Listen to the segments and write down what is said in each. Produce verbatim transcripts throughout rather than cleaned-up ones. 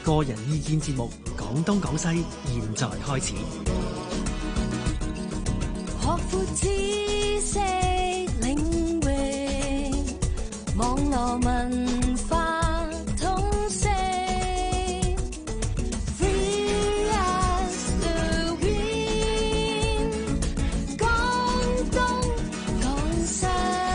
個人意見節目《講東講西》，現在開始。 學闊知識領域，網絡文化通識 Free as the wind， 講東講西。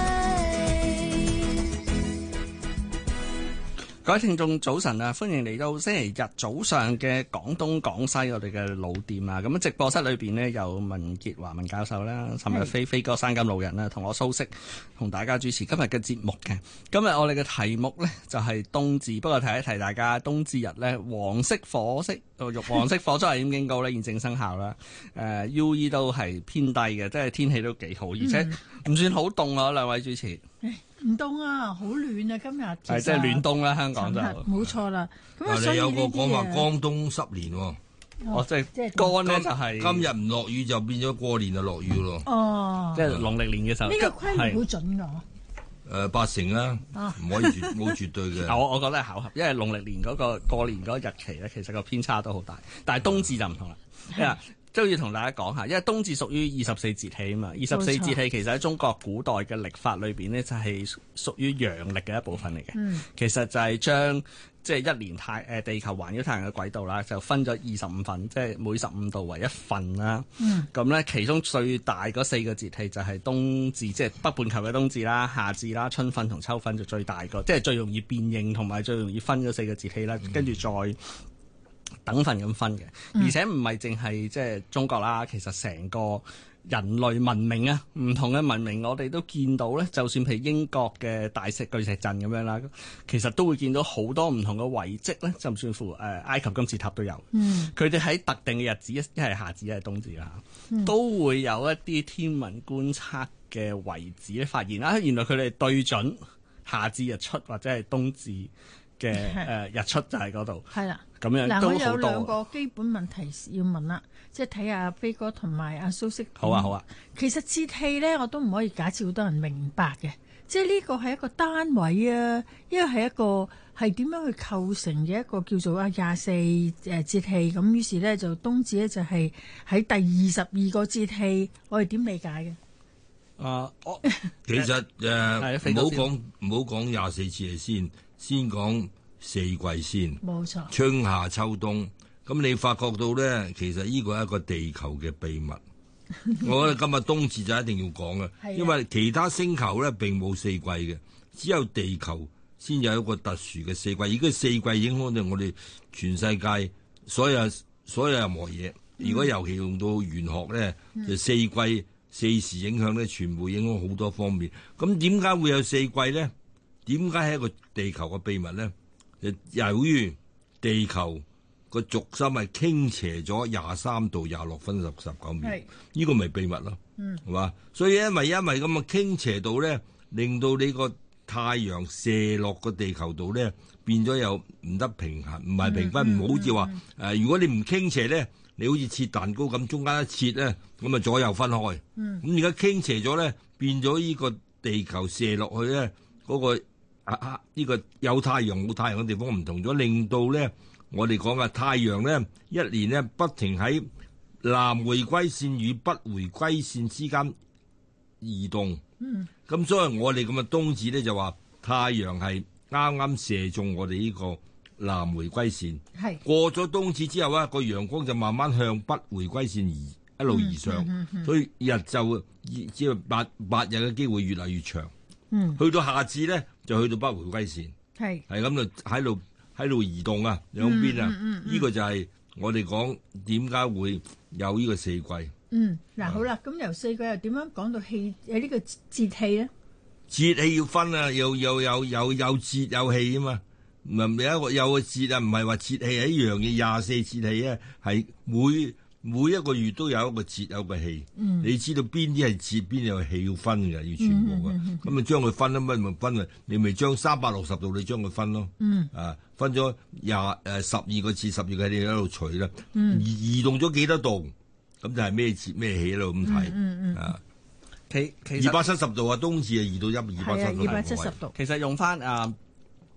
各位聽眾早晨啊，歡迎嚟到星期日早上嘅廣東廣西我哋嘅老店啊！咁直播室裏邊呢，有文潔華文教授啦，岑日飛飛哥山金老人啦，同我蘇軾同大家主持今日嘅節目嘅。今日我哋嘅題目呢，就係冬至，不過提一提大家，冬至日呢，黃色火色黃色火災危險警告呢現正生效啦。誒、呃、U E 都係偏低嘅，即係天氣都幾好，而且唔算好凍啊！兩位主持。 唔凍啊，好暖啊！今日係即係暖冬啦，香港就冇錯啦。咁啊，所以有個呢啲講話嘢江冬濕年喎， 哦，即係乾咧就係今日唔落雨就變咗過年就落雨咯。 哦， 即係農曆年嘅時候。 呢個規律好準㗎。 誒八成啦，唔可以絕冇絕對嘅。 我我覺得係巧合，因為農曆年嗰個過年嗰日期咧，其實個偏差都好大。但係冬至就唔同啦，因為都要同大家講下，因為冬至屬於二十四節氣啊嘛。二十四節氣其實喺中國古代嘅曆法裏邊呢，就係屬於陽曆嘅一部分嚟嘅。嗯、其實就係將即係一年太誒地球環繞太陽嘅軌道啦，就分咗二十五份，即係每十五度為一份啦。咁咧、嗯，其中最大嗰四個節氣就係冬至，即係北半球嘅冬至啦、夏至啦、春分同秋分就最大個，即係最容易辨認同埋最容易分嗰四個節氣啦。跟住、嗯、再等份咁分嘅，而且唔係淨係即係中國啦，其實成個人類文明啊，唔同嘅文明我哋都見到咧，就算譬如英國嘅大石巨石陣咁樣啦，其實都會見到好多唔同嘅遺跡咧，甚至乎誒、呃、埃及金字塔都有。佢哋喺特定嘅日子，一係夏至一係冬至啦，嗯、都會有一啲天文觀測嘅遺址咧發現啊，原來佢哋對準夏至日出或者係冬至嘅誒、呃、日出就喺嗰度。係啦。咁樣嗱，我有都好多兩個基本問題要問啦，即係睇下飛哥同埋阿蘇軾。 好啊，好啊。 其實節氣咧，我都唔可以假設好多人明白嘅，即係呢個係一個單位啊，因為係一個係點樣去構成嘅一個叫做啊廿四誒節氣咁，於是咧就冬至咧就係喺第二十二個節氣，我哋點理解嘅？ 啊，我其實誒唔好講唔好講廿四節氣先，先講四季先，冇錯，春夏秋冬。咁你發覺到咧，其實呢個係一個地球嘅秘密。我覺得今日冬至就一定要講嘅，的因為其他星球咧並冇四季嘅，只有地球先有一個特殊嘅四季。而家四季影響到我哋全世界所有所有任何嘢。如果尤其用到玄學咧，嗯、就四季四時影響咧，全部影響好多方面。咁點解會有四季咧？點解係一個地球嘅秘密咧？由於地球個軸心係傾斜咗廿三度廿六分十十九秒，呢個咪秘密咯，係嘛、嗯？所以因為因為咁嘅傾斜度咧，令到你個太陽射落個地球度咧，變咗又唔得平衡，唔係平分，唔、嗯、好似話誒，如果你唔傾斜咧，你好似切蛋糕咁，中間一切咧，咁啊左右分開。咁而家傾斜咗咧，變咗呢個地球射落去咧，嗰、那個。啊啊！呢、這個有太陽冇太陽嘅地方唔同咗，令到咧我哋講嘅太陽咧一年咧不停喺南迴歸線與北迴歸線之間移動。嗯，咁所以我哋咁嘅冬至咧就話太陽係啱啱射中我哋呢個南迴歸線。係是過咗冬至之後啊，個陽光就慢慢向北迴歸線移一路移上，嗯嗯嗯、所以日就只係八八日嘅機會越嚟越長。嗯，去到夏至咧，就去到北迴歸線，係係咁就喺度喺度移動啊，兩邊啊，呢、嗯嗯嗯、個就係我哋講點解會有呢個四季。嗯，嗱、啊、 好啦，咁由四季又點樣講到氣誒呢個節氣咧？ 節氣要分啊，又又有有有節有氣啊嘛，唔係有一個有個節啊，唔係話節氣係一樣嘅廿四節氣啊，係每。每一個月都有一個節有個氣，嗯、你知道邊啲係節，邊啲有氣要分嘅，要全部嘅。咁咪將佢分啊，乜咪分啊？你咪將三百六十度你將佢分咯。嗯、啊，分咗廿誒十二個節，十二個氣你喺度除啦。嗯、移移動咗幾多度？咁就係咩節咩氣喺度咁睇。嗯嗯、啊， 其其實二百七十度啊，冬至啊，移到一二百七十度。 二百七十度。 其實用翻啊。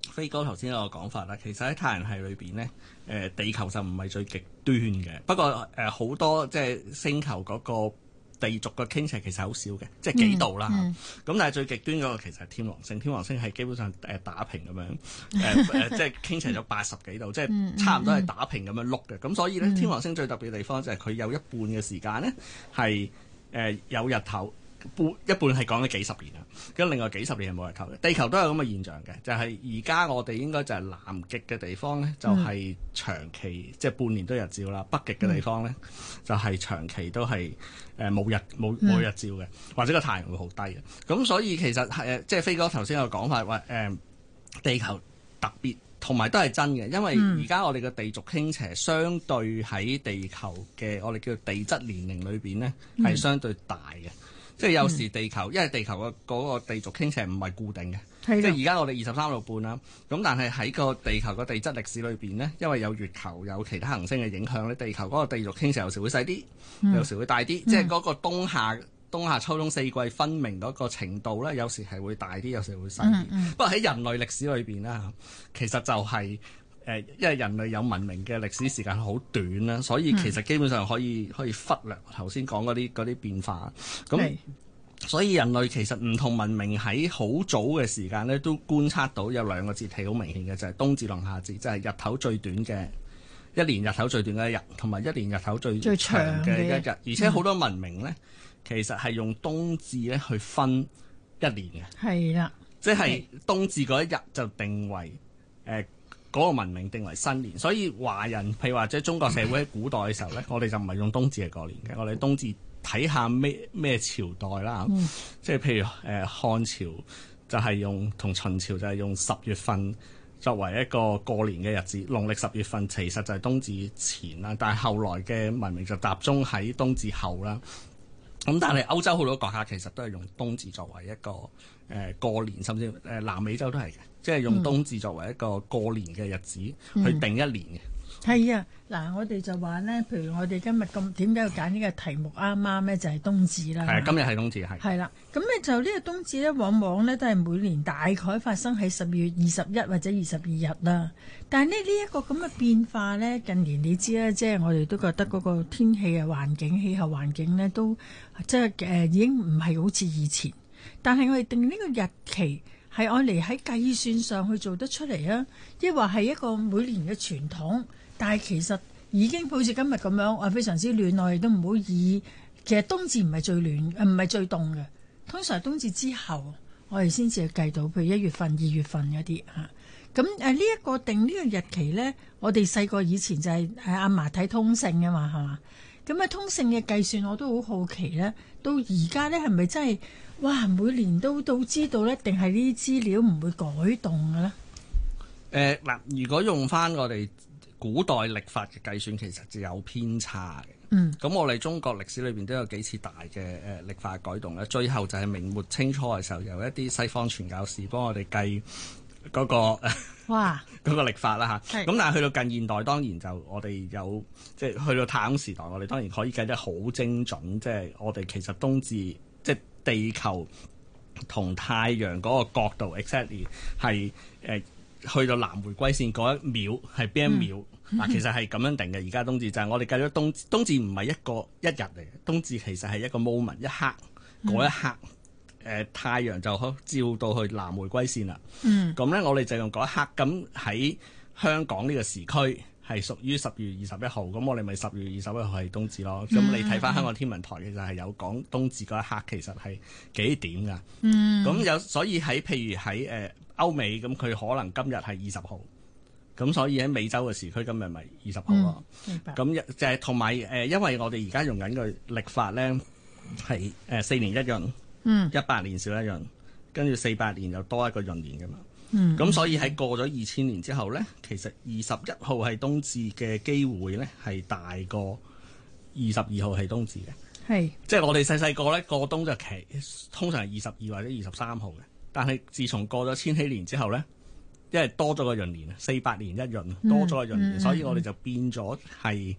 飛哥頭先有個講法啦，其實喺太陽系裏邊咧，誒、呃、地球就唔係最極端嘅。不過誒好、呃、多即係星球嗰個地軸嘅傾斜其實好少嘅，即係幾度啦。咁、嗯嗯、但係最極端嗰個其實係天王星，天王星係基本上誒打平咁樣，誒、呃、誒、呃、即係傾斜咗八十幾度，即係差唔多係打平咁樣碌嘅。咁所以咧，天王星最特別嘅地方就係佢有一半嘅時間咧係誒有日頭。半一半係講咗幾十年啦，咁另外幾十年係冇日頭嘅。地球都有咁嘅現象嘅，就係而家我哋應該就係南極嘅地方咧，就係長期、嗯、即係半年都日照啦。北極嘅地方咧，就係長期都係誒冇日冇冇日照嘅，或者個太陽會好低嘅。咁所以其實係即係飛哥頭先有講法話誒，地球特別同埋都係真嘅，因為而家我哋嘅地軸傾斜相對喺地球嘅我哋叫地質年齡裏邊咧係相對大嘅。即係有時地球，因為地球嘅嗰個地軸傾斜唔係固定嘅，的即係而家我哋二十三度半啦。咁但係喺個地球嘅地質歷史裏邊呢，因為有月球有其他行星嘅影響咧，地球嗰個地軸傾斜有時會細啲，嗯、有時會大啲。嗯、即係嗰個冬夏冬夏秋冬四季分明嗰個程度咧，有時係會大啲，有時會細啲。嗯嗯、不過喺人類歷史裏邊呢，其實就係、是。誒，因為人類有文明嘅歷史時間好短啦，所以其實基本上可以可以忽略頭先講嗰啲嗰啲變化。咁是所以人類其實唔同文明喺好早嘅時間咧，都觀察到有兩個節氣好明顯嘅，就係、是、冬至同夏至，就係、是、日頭最短嘅一年，日頭最短嘅一日，同埋一年日頭最長嘅一日。而且好多文明咧，嗯、其實係用冬至咧去分一年嘅。係啦的，即係冬至嗰一日就定為誒。呃嗰個文明定為新年，所以華人譬如話即係中國社會喺古代嘅時候咧，我哋就唔係用冬至嚟過年嘅，我哋冬至睇下咩咩朝代啦，嗯、即係譬如誒、呃、漢朝就係用同秦朝就係用十月份作為一個過年嘅日子，農曆十月份其實就係冬至前啦，但係後來嘅文明就集中喺冬至後啦。咁但係歐洲好多國家其實都係用冬至作為一個誒、呃、過年，甚至誒、呃、南美洲都係嘅，即係用冬至作為一個過年嘅日子、嗯、去定一年嘅。係啊，嗱，我哋就話咧，譬如我哋今日咁點解要揀呢個題目啱啱咧，就係、是、冬至啦。係啊，今日係冬至係。係啦，咁咧就呢個冬至咧，往往咧都係每年大概發生喺十二月二十一或者二十二日啦。但係呢呢一個咁嘅變化咧，近年你知啦，即係我哋都覺得嗰個天氣啊、環境、氣候環境咧，都即係誒已經唔係好似以前。但係我哋定呢個日期係愛嚟喺計算上去做得出嚟啊，抑或係一個每年嘅傳統。但係其實已經好似今日咁樣，我非常之暖，我哋都唔好以其實冬至唔係最暖，唔係最凍嘅。通常冬至之後，我哋先至計到，譬如一月份、二月份嗰啲嚇。咁誒呢一個定呢個日期咧，我哋細個以前就係誒阿嫲睇通勝啊嘛，係嘛？咁啊通勝嘅計算我都好好奇咧，到而家咧係咪真係哇每年都都知道咧，定係呢啲資料唔會改動嘅咧？誒嗱、呃，如果用翻我哋古代曆法嘅計算，其實就有偏差嘅。嗯，咁我哋中國歷史裏邊都有幾次大嘅誒曆法改動咧。最後就係明末清初嘅時候，由一啲西方傳教士幫我哋計嗰、嗰個哇嗰個曆法啦嚇。咁是但係去到近現代，當然就我哋有即係去到太空時代，我哋當然可以計得好精準。即係我哋其實冬至即係地球同太陽嗰個角度 exactly 係誒去到南回歸線嗰一秒係邊一秒？嗱，其實係咁樣定嘅。而家冬至就係我哋計咗冬至，冬至唔係一個一日嚟嘅，冬至其實係一個 moment 一刻嗰一刻，誒、嗯呃、太陽就可照到去南回歸線啦。嗯，咁咧我哋就用嗰一刻。咁喺香港呢個時區係屬於十月二十一號，咁我哋咪十月二十一號係冬至咯。咁、嗯、你睇翻香港天文台其實係有講冬至嗰一刻其實係幾點㗎？嗯，咁有所以喺譬如喺誒、呃、歐美咁，佢可能今日係二十號。咁所以喺美洲嘅時區今日咪二十號咯。明白。咁就係同埋誒，因為我哋而家用緊嘅曆法咧係誒四年一閏，嗯，一百年少一閏，跟住四百年又多一個閏年噶嘛。嗯。咁所以喺過咗二千年之後咧，其實二十一號係冬至嘅機會咧係大過二十二號係冬至嘅。係是。即係我哋細細個咧過冬就期通常係二十二或者二十三號嘅，但係自從過咗千禧年之後咧。因為多咗個閏年，四百年一閏，多咗個閏年，嗯嗯、所以我哋就變咗係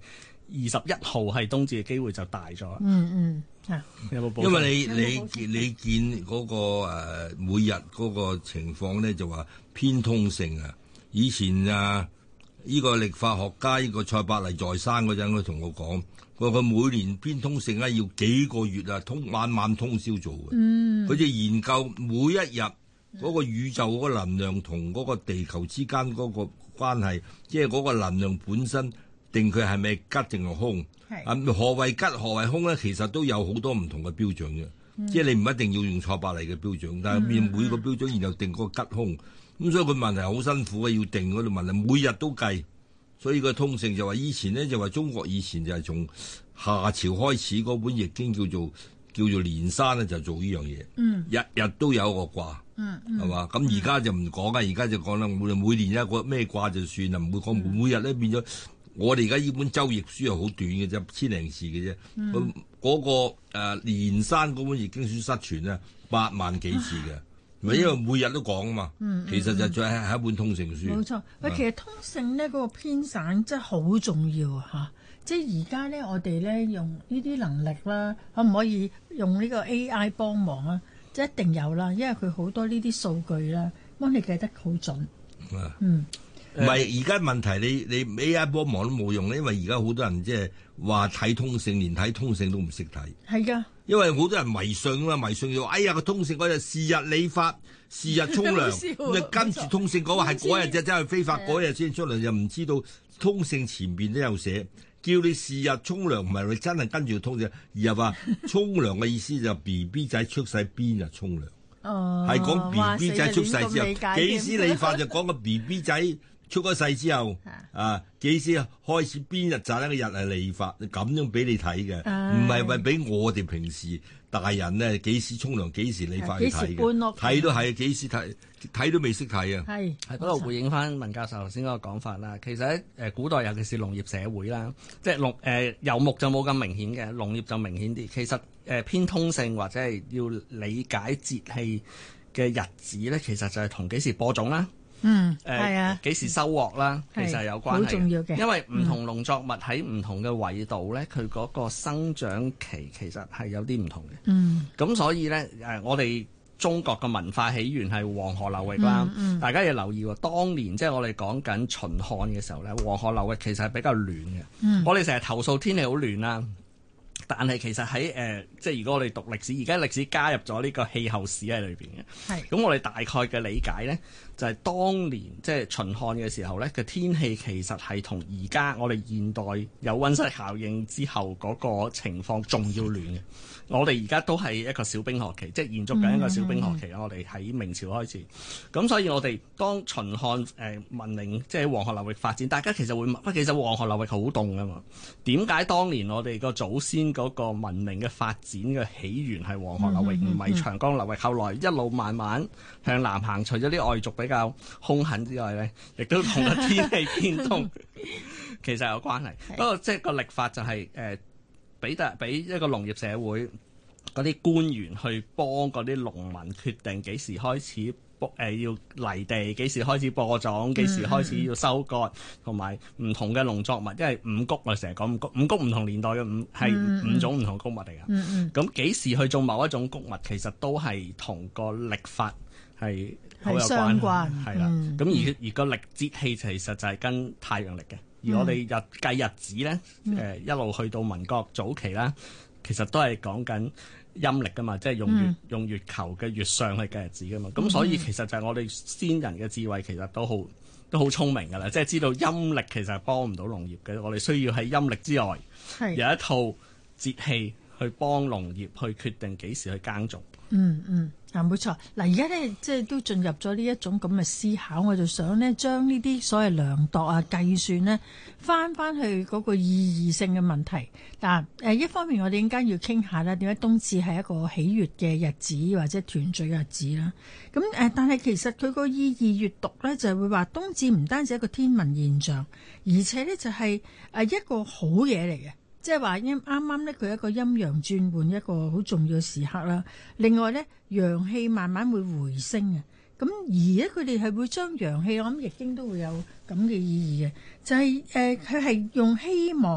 二十一號係冬至嘅機會就大咗。 嗯嗯，嚇、啊， 有冇補充？ 因為你你你見嗰、那個、呃、每日嗰個情況咧，就話偏通勝啊。以前啊，呢、這個歷法學家呢、這個蔡伯黎在生嗰陣，佢同我講，佢話佢每年偏通勝咧要幾個月啊，通晚晚通宵做嘅。嗯，佢就研究每一日嗰個宇宙嗰個能量同嗰個地球之間嗰個關係，即係嗰個能量本身定佢係咪吉定係空？係啊，何謂吉何謂空咧？其實都有好多唔同嘅標準嘅，嗯、即係你唔一定要用蔡伯黎嘅標準，但係面每個標準然後定嗰個吉空。咁所以佢問題好辛苦嘅，要定嗰度問題，每日都計。所以個通勝就話以前咧就話中國以前就係從夏朝開始嗰本易經叫做叫做連山咧就做呢樣嘢，嗯、日日都有一個卦，係、嗯、嘛？咁而家就唔講啦，而家就講啦，每每年一個咩卦就算啦，唔會講每每日咧變咗。我哋而家呢本周易書係好短嘅啫，千零字嘅啫。嗰、嗯那個誒、呃、連山嗰本易經書失傳咧八萬幾字嘅。咪因為每日都講啊嘛，嗯、其實就再係係一本通勝書。冇錯， 喂，其實通勝咧嗰個編散真係好重要啊！嚇，即係而家咧，我哋咧用呢啲能力啦，可唔可以用呢個 A I 幫忙啊？即係一定有啦，因為佢好多呢啲數據啦，幫你計得好準。 啊、 嗯， 唔係而家問題你，你你 A I 幫忙都冇用，因為而家好多人即係話睇通勝，連睇通勝都唔識睇。係㗎。因為好多人迷信啊嘛，迷信就話哎呀個通勝嗰日是日理髮，是日沖涼，咁啊跟住通勝嗰個係嗰日就真係非法，嗰日先出嚟，又唔知道通勝前邊都有寫，叫你是日沖涼，唔係你真係跟住通勝，而係話沖涼嘅意思就 B B 仔出世邊日沖涼，係講 B B 仔出世之後幾時理髮就講個 B B 仔出咗世之後啊幾時開始邊日就一個日係理髮，咁樣俾你睇嘅，唔係為俾我哋平時大人咧幾時沖涼幾時理髮去睇嘅，睇都係幾時睇睇都未識睇啊！ 係喺嗰度回應翻文教授頭先嗰個講法啦。其實喺誒古代尤其是農業社會啦，即係農誒游牧就冇咁明顯嘅，農業就明顯啲。其實誒、呃、偏通勝或者係要理解節氣嘅日子咧，其實就係同幾時播種啦。嗯，誒、呃，係啊，幾時收穫啦？其實係有關係，好重要嘅。因為唔同農作物喺唔同嘅緯度咧，佢嗰、嗯、個生長期其實係有啲唔同嘅。嗯，咁所以咧，誒，我哋中國嘅文化起源係黃河流域啦。嗯嗯、大家要留意喎，當年即係我哋講緊秦漢嘅時候咧，黃河流域其實係比較暖嘅。嗯、我哋成日投訴天氣好暖啦。但係其實喺誒、呃，即係如果我哋讀歷史，而家歷史加入咗呢個氣候史喺裏邊嘅。係是。咁我哋大概嘅理解咧，就係、是、當年即係秦漢嘅時候咧嘅天氣其實係同而家我哋現代有溫室效應之後嗰個情況仲要暖嘅。我哋而家都係一個小冰河期，即係延續緊一個小冰河期啦。嗯、我哋喺明朝開始，咁所以我哋當秦漢誒、呃、文明即係黃河流域發展，大家其實會問，喂，其實黃河流域好凍噶嘛？點解當年我哋個祖先嗰個文明嘅發展嘅起源係黃河流域，唔係、嗯嗯嗯、長江流域？後來一路慢慢向南行，除咗啲外族比較兇狠之外咧，亦都同個天氣變凍其實有關係。不過即係個歷法就係、是、誒。呃俾得俾一個農業社會嗰啲官員去幫嗰啲農民決定幾時開始播誒、呃、要犁地，幾時開始播種，幾時開始要收割，同埋唔同嘅農作物，因為五穀我成日講五穀，五穀唔同年代嘅五係五種唔同穀物嚟㗎。咁幾、嗯嗯、時去種某一種穀物，其實都係同個歷法係好有關係，係啦。咁而而個歷節氣其實就係跟太陽曆嘅。而我哋日計日子咧，誒、呃、一路去到民國早期啦，其實都係講緊陰曆噶嘛，即係用月、嗯、用月球嘅月相去計日子噶嘛。咁、嗯、所以其實就係我哋先人嘅智慧，其實都好都好聰明噶啦，即係知道陰曆其實係幫唔到農業嘅。我哋需要喺陰曆之外是有一套節氣去幫農業去決定幾時去耕種。嗯嗯。啊，冇錯！嗱，而家咧即係都進入咗呢一種咁嘅思考，我就想咧將呢啲所謂量度啊、計算呢，翻翻去嗰個意義性嘅問題。嗱，誒一方面我哋應該要傾下啦，點解冬至係一個喜悅嘅日子或者團聚嘅日子啦？咁誒，但係其實佢個意義閱讀咧，就係會話冬至唔單止係一個天文現象，而且咧就係誒一個好嘢嚟嘅。即係話啱啱咧，佢一個陰陽轉換一個好重要嘅時刻啦。另外咧，陽氣慢慢會回升嘅。咁而咧，佢哋係會將陽氣，我諗易經都會有咁嘅意義嘅，就係誒佢係用希望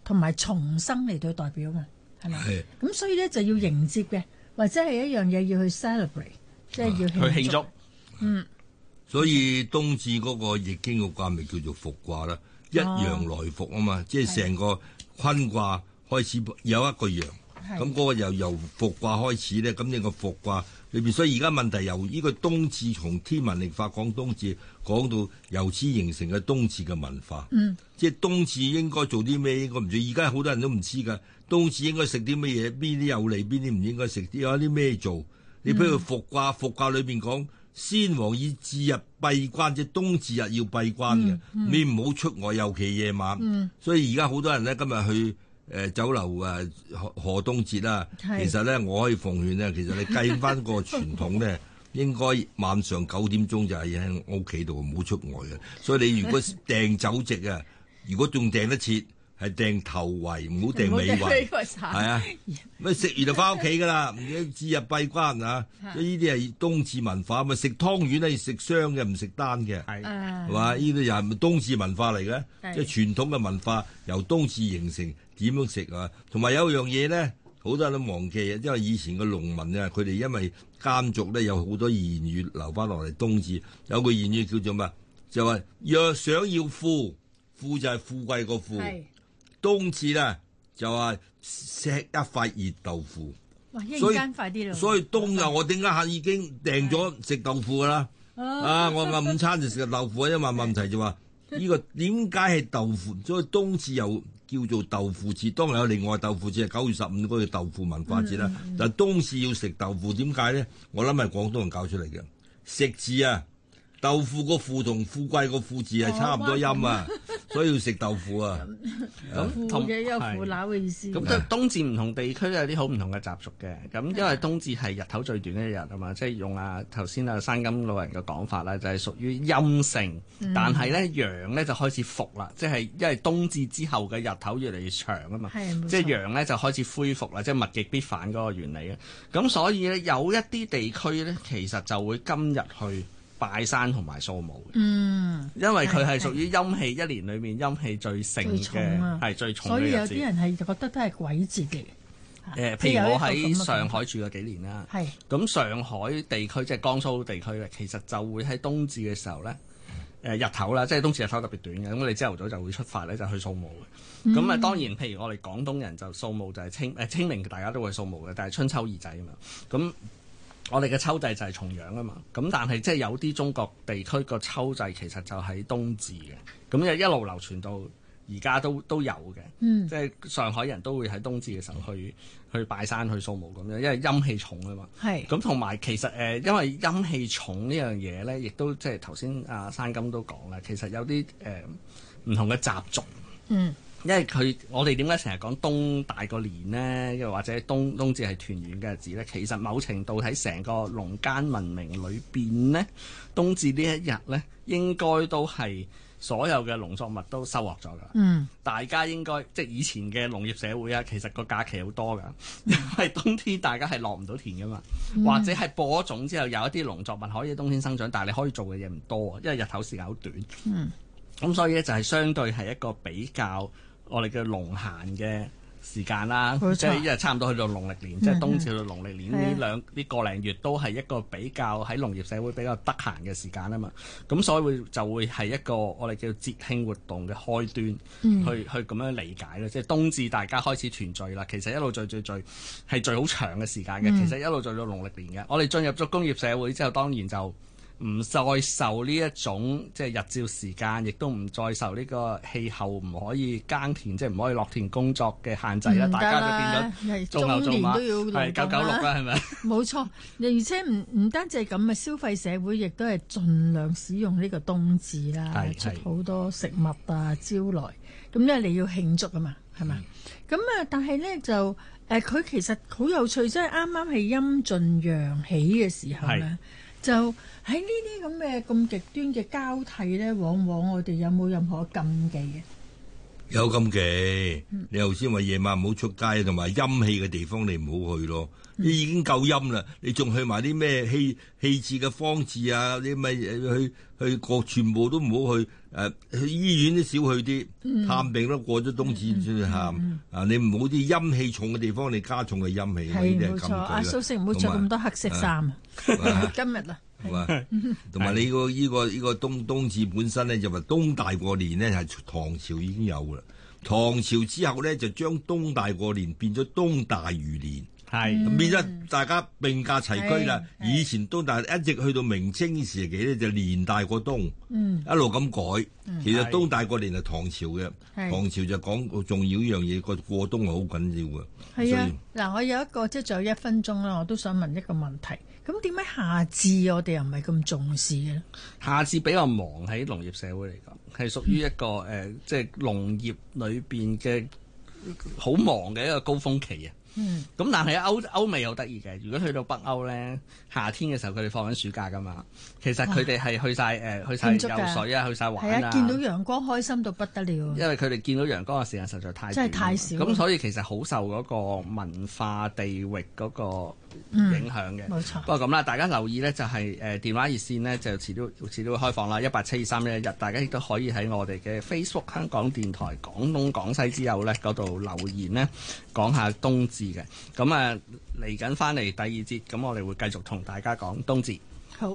同埋重生嚟到代表嘛，係咪？ 係。 咁所以咧就要迎接嘅，或者係一樣嘢要去 celebrate，即係要去慶祝。 嗯。 所以冬至嗰個易經嘅卦咪叫做復卦啦，一陽來復啊嘛，哦、即係成個坤卦開始有一個陽，咁嗰個又由復卦開始咧，咁呢個復卦裏邊，所以而家問題由呢個冬至從天文曆法講冬至，講到由此形成嘅冬至嘅文化，嗯，即係冬至應該做啲咩，應該唔知，而家好多人都唔知㗎，冬至應該食啲乜嘢，邊啲有利，邊啲唔應該食，有啲咩做？你譬如復卦，復卦裏邊講。先王以至日閉關，即冬至日要閉關嘅，嗯嗯、你唔好出外，尤其夜晚。嗯、所以而家好多人咧，今日去誒、呃、酒樓誒賀賀冬節啦。是其實咧，我可以奉勸咧，其實你計翻個傳統咧，應該晚上九點鐘就係喺屋企度，唔好出外嘅。所以你如果訂酒席啊，如果仲訂得切。係訂頭圍，唔好訂尾圍，係啊！乜食完就翻屋企噶啦，唔知至日閉關啊！所以呢啲係冬至文化，咪食湯圓咧，食雙嘅，唔食單嘅，係係嘛？呢啲又係咪冬至文化嚟嘅？即係傳統嘅文化由冬至形成，點樣食啊？同埋有一樣嘢咧，好多人都忘記啊，因為以前嘅農民啊，佢哋因為耕種咧有好多言語留翻落嚟，冬至有個言語叫做咩？就話若想要富，富就係富貴個富。冬至咧就話食一塊熱豆腐， 哇！一陣間快啲咯。 所以冬日我點解已經訂咗食豆腐噶啦？啊，我晏午餐就食豆腐，因為問題就話呢個點解係豆腐？所以冬至又叫做豆腐節。當然有另外豆腐節係九月十五嗰個豆腐文化節啦。嗯嗯、但係冬至要食豆腐，點解咧？我諗係廣東人搞出嚟嘅食字啊！豆腐個富同富貴個富字係差唔多音啊，所以要食豆腐啊。 咁富嘅有腐朽嘅意思。 咁冬至唔同地區有啲好唔同嘅習俗嘅。咁因為冬至係日頭最短嘅一日啊嘛，即係用啊頭先啊山金老人嘅講法咧，就係屬於陰性。嗯、但係咧陽咧就開始復啦，即係因為冬至之後嘅日頭越嚟越長啊嘛，即係陽咧就開始恢復啦，即係物極必反嗰個原理啊。咁所以咧有一啲地區咧，其實就會今日去拜山同埋掃墓嘅，嗯，因為佢係屬於陰氣一年裏面陰氣最盛嘅，係最重嘅日子。所以有啲人係覺得都係鬼節嚟嘅。 誒，譬如我喺上海住咗幾年啦， 係咁上海地區即係江蘇地區咧，其實就會喺冬至嘅時候咧，誒日頭啦，即係冬至日頭特別短嘅，咁我哋朝頭早就會出發咧，就去掃墓嘅。咁啊、嗯，當然譬如我哋廣東人就掃墓就係清誒清明，大家都會掃墓嘅，但係春秋二祭啊嘛，咁。我哋嘅秋祭就係重陽啊嘛，咁但係即係有啲中國地區個秋祭其實就喺冬至嘅，咁就一路流傳到而家都都有嘅，嗯、即係上海人都會喺冬至嘅時候去去拜山去掃墓咁樣，因為陰氣重啊嘛。係咁同埋其實誒、呃，因為陰氣重呢樣嘢咧，亦都即係頭先阿山金都講啦，其實有啲誒唔同嘅習俗。嗯。因為佢，我哋點解成日講冬大過年呢？又或者冬冬至係團圓嘅日子咧？其實某程度喺成個農耕文明裏邊呢，冬至呢一日咧，應該都係所有嘅農作物都收穫咗㗎。嗯，大家應該即係以前嘅農業社會啊，其實個假期好多㗎，因為冬天大家係落唔到田㗎嘛，嗯、或者係播咗種之後有一啲農作物可以喺冬天生長，但係你可以做嘅嘢唔多，因為日頭時間好短。嗯，咁所以咧就係相對係一個比較。我哋嘅農閒嘅時間啦，錯即係一日差唔多去到農曆年，嗯、即係冬至去到農曆年呢、嗯、兩呢個零月都係一個比較喺農業社會比較得閒嘅時間啊嘛，咁所以會就會係一個我哋叫節慶活動嘅開端，嗯、去去咁樣理解咧，即係冬至大家開始團聚啦，其實一路聚聚聚係聚好長嘅時間嘅，嗯、其實一路聚到農曆年嘅，我哋進入咗工業社會之後，當然就。唔再受呢一種即係日照時間，亦都唔再受呢個氣候唔可以耕田，即係唔可以落田工作嘅限制啦。大家都變咗做牛做馬，係九九六啦，係咪？冇錯，而且唔唔單止係咁啊，消費社會亦都係盡量使用呢個冬至啦，出好多食物啊招來，咁咧你要慶祝啊嘛，係咪？咁啊、嗯，但係咧就誒，佢、呃、其實好有趣，即係啱啱係陰盡陽起嘅時候咧。就喺呢啲咁嘅咁極端嘅交替咧，往往我哋有冇任何禁忌嘅？ 有咁嘅，你頭先話夜晚唔好出街，同埋陰氣嘅地方你唔好去咯。你已經夠陰啦，你仲去埋啲咩氣氣治嘅方治啊？你咪去去過，全部都唔好去。誒、呃，去醫院都少去啲，嗯、探病都過咗冬至先去探。嗯嗯、啊，你唔好啲陰氣重嘅地方，你加重嘅陰氣。 係冇錯，阿蘇軾唔好着咁多黑色衫。今日啦。 係嘛，同埋你個依個依個冬冬至本身咧，就話冬大過年咧係唐朝已經有啦。唐朝之後咧就將冬大過年變咗冬大如年，係變咗大家並駕齊驅啦。以前冬大一直去到明清時期咧就年大過冬，嗯、一路咁改。嗯、其實冬大過年係唐朝嘅，唐朝就講重要一樣嘢，個過冬係好緊要嘅。 係啊，嗱，我有一個即係仲有一分鐘啦，我都想問一個問題。咁點解夏至我哋又唔係咁重視嘅咧？夏至比較忙，喺農業社會嚟講，係屬於一個誒、呃，即係農業裏邊嘅好忙嘅一個高峰期啊。嗯，咁但係歐歐美又得意嘅，如果去到北歐咧，夏天嘅時候佢哋放緊暑假噶嘛，其實佢哋係去晒誒、呃、去晒游水啊，去晒玩啊，係啊，見到陽光開心到不得了。因為佢哋見到陽光嘅時間實在太真係太少，咁所以其實好受嗰個文化地域嗰個影響嘅。冇、嗯、錯。不過咁啦，大家留意咧就係、是、誒、呃、電話熱線呢，就遲啲遲啲會開放啦，一八七二三一一日，大家亦都可以喺我哋嘅 Facebook 香港電台廣東廣西之友咧嗰度留言呢，講下冬至嘅。咁啊嚟緊翻嚟第二節，咁我哋會繼續同大家講冬至。好。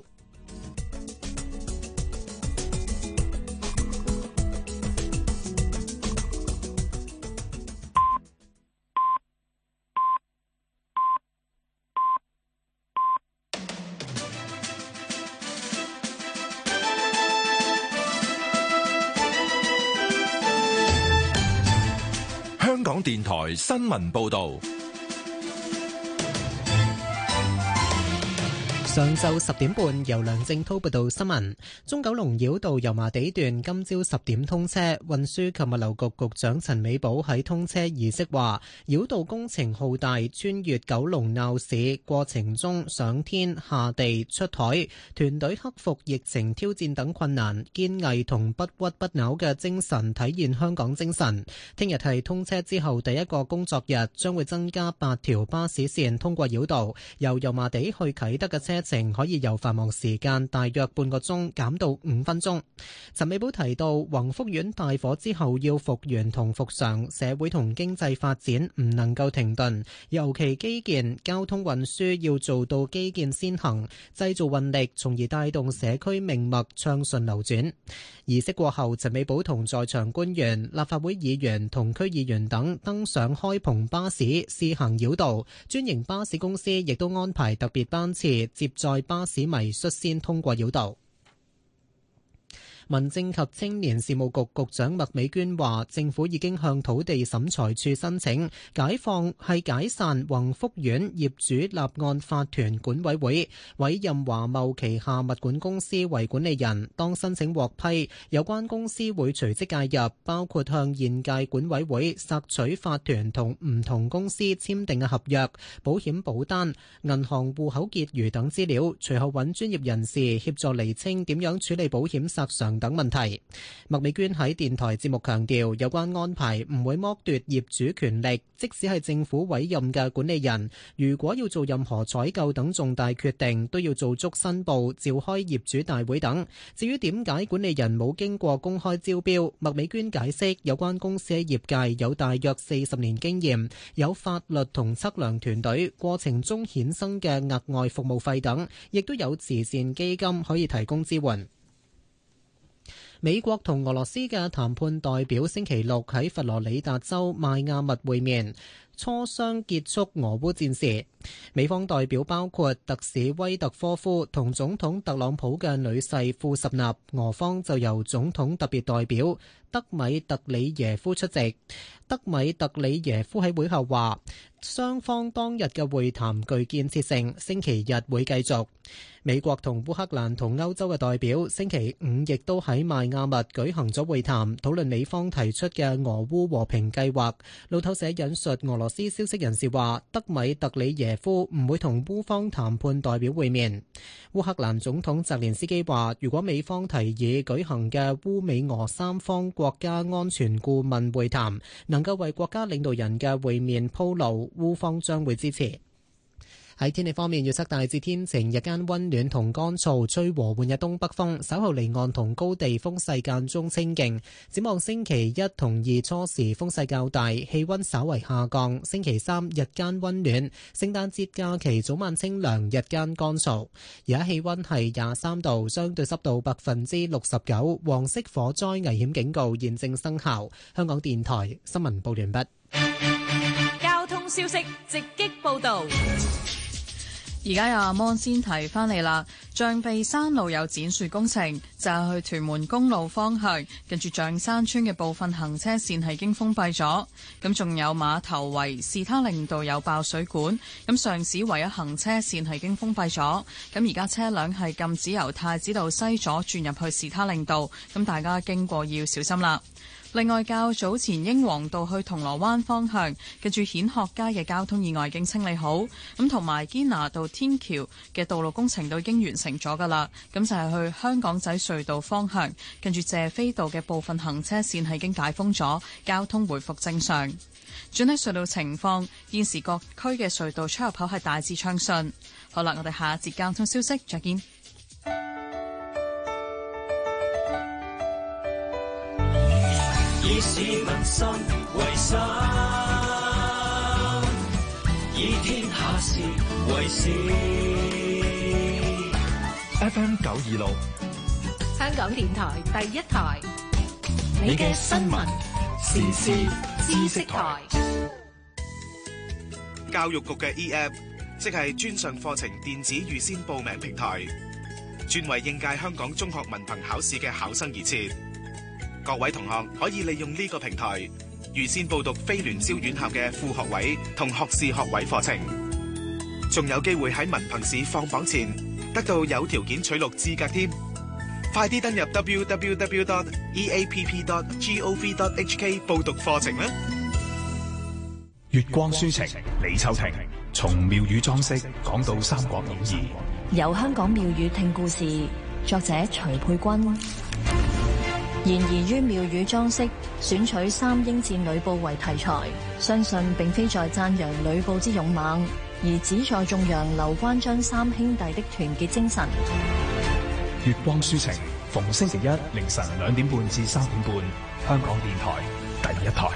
香港電台新聞報道。上晝十點半，由梁正滔報道新聞。中九龍繞道油麻地段今朝十點通車，運輸及物流局局長陳美寶喺通車儀式話：繞道工程浩大，穿越九龍鬧市過程中上天下地出海，團隊克服疫情挑戰等困難，堅毅同不屈不撓嘅精神體現香港精神。聽日係通車之後第一個工作日，將會增加八條巴士線通過繞道，由油麻地去啟德嘅車程可以由繁忙時間大約半個鐘減到五分鐘。陳美寶提到，宏福苑大火之後要復原同復常，社會同經濟發展唔能夠停頓，尤其基建、交通運輸要做到基建先行，製造運力，從而帶動社區命脈暢順流轉。儀式過後，陳美寶同在場官員、立法會議員同區議員等登上開篷巴士試行繞道，專營巴士公司亦都安排特別班次接載巴士迷率先通過繞道。民政及青年事務局局長麥美娟話，政府已經向土地審裁處申請解放係解散宏福苑業主立案法團管委會，委任華懋旗下物管公司為管理人。當申請獲批，有關公司會隨即介入，包括向現屆管委會索取法團同唔同公司簽訂嘅合約、保險保單、銀行戶口結餘等資料，隨後揾專業人士協助釐清點樣處理保險索償等問題。麥美娟喺電台節目強調，有關安排唔會剝奪業主權力，即使係政府委任嘅管理人，如果要做任何採購等重大決定，都要做足申報、召開業主大會等。至於點解管理人冇經過公開招標，麥美娟解釋，有關公司喺業界有大約四十年經驗，有法律同測量團隊，過程中衍生嘅額外服務費等，亦都有慈善基金可以提供支援。美國同俄羅斯嘅談判代表星期六喺佛羅里達州邁阿密會面，磋商結束俄烏戰事。美方代表包括特使威特科夫同總統特朗普嘅女婿庫什納，俄方就由總統特別代表德米特里耶夫出席。德米特里耶夫喺會後話，雙方當日嘅會談具建設性，星期日會繼續。美國同烏克蘭同歐洲嘅代表星期五亦都喺邁阿密舉行咗會談，討論美方提出嘅俄烏和平計劃。路透社引述俄羅羅斯消息人士話，德米特里耶夫唔會同烏方談判代表會面。烏克蘭總統澤連斯基話，如果美方提議舉行嘅烏美俄三方國家安全顧問會談能夠為國家領導人嘅會面鋪路，烏方將會支持。喺天氣方面，預測大致天晴，日間溫暖同乾燥，吹和緩嘅東北風，稍後離岸同高地風勢間中清勁。展望星期一同二初時風勢較大，氣溫稍為下降。星期三日間溫暖，聖誕節假期早晚清涼，日間乾燥。而家氣溫係廿三度，相對濕度百分之六十九，黃色火災危險警告現正生效。香港電台新聞報完畢。 交通消息直擊報道。而家有阿摩先提翻嚟啦，象鼻山路有剪樹工程，就係去屯門公路方向，近住象山村嘅部分行車線係已經封閉咗。咁仲有馬頭圍士他令道有爆水管，咁上址唯一行車線係已經封閉咗。咁而家車輛係禁止由太子道西左轉入去士他令道，咁大家經過要小心啦。另外，較早前英皇道去銅鑼灣方向，近住顯學街嘅交通意外已經清理好，咁同埋堅拿道天橋嘅道路工程都已經完成咗㗎啦。咁就係去香港仔隧道方向，近住謝斐道嘅部分行車線係已經解封咗，交通回復正常。轉喺隧道情況，現時各區嘅隧道出入口係大致暢順。好啦，我哋下一節交通消息再見。 以市民心為心，以天下事為事。 F M 九二六， 香港電台第一台， 你嘅新聞時事知識台。 教育局嘅 E App， 即係專上課程電子預先報名平台，專為應屆香港中學文憑考試嘅考生而設。各位同學可以利用呢個平台預先報讀非聯招院校嘅副學位同學士學位課程，仲有機會喺文憑試放榜前得到有條件取錄資格添。快啲登入 double-u double-u double-u dot e a p p dot gov dot h k 報讀課程啦！ 月光書情，李秋婷，從廟宇裝飾講到三國演義， 由香港廟宇聽故事，作者徐佩君。然而於廟宇裝飾選取三英戰呂布為題材，相信並非在讚揚呂布之勇猛，而只在頌揚劉關張三兄弟的團結精神。 月光書情，逢星期一凌晨兩點半至三點半，香港電台第一台。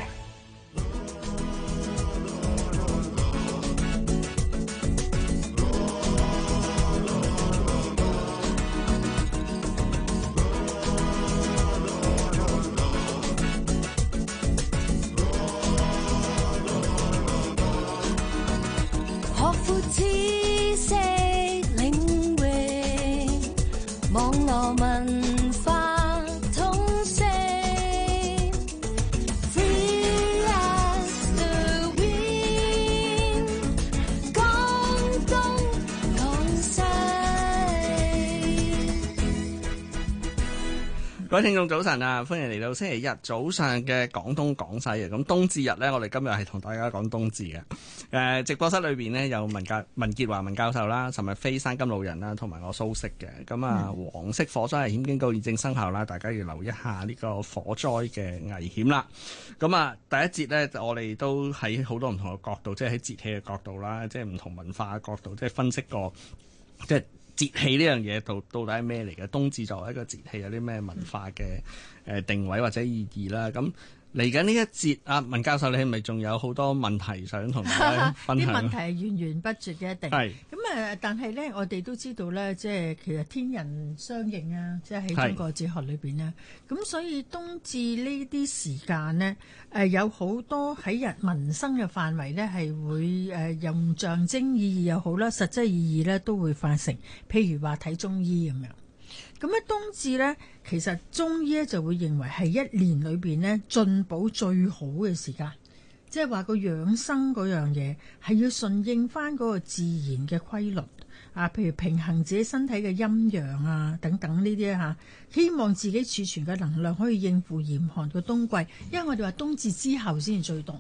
各位聽眾早晨啊，歡迎嚟到星期日早上嘅廣東廣西啊！咁冬至日呢，我哋今日係同大家講冬至嘅。誒，直播室裏邊呢，有文教文潔華文教授啦，岑日飛山金路人啦，同埋我蘇軾嘅。咁啊，黃色火災危險警告現正生效啦，大家要留意一下呢個火災嘅危險啦。咁啊，第一節呢，我哋都喺好多唔同嘅角度，即係喺節氣嘅角度啦，即係唔同文化嘅角度，即係分析過，即係節氣呢樣嘢到到底係咩嚟嘅？冬至作為一個節氣，有啲咩文化嘅誒定位或者意義啦？咁嚟緊呢一節，啊文教授，你係咪仲有好多問題想同大家分享？ 啲問題係源源不絕嘅，一定係咁誒。但係咧，我哋都知道咧，即係其實天人相應啊，即係喺中國哲學裏邊咧。咁所以冬至呢啲時間呢，誒有好多喺人民生嘅範圍咧，係會誒用象徵意義又好啦，實際意義咧都會化成，譬如話睇中醫咁樣。咁咧冬至咧，其實中醫咧就會認為係一年裏邊咧進補最好嘅時間，即係話個養生嗰樣嘢係要順應翻嗰個自然嘅規律啊，譬如平衡自己身體嘅陰陽啊等等呢啲嚇，希望自己儲存嘅能量可以應付嚴寒嘅冬季，因為我哋話冬至之後先至最凍。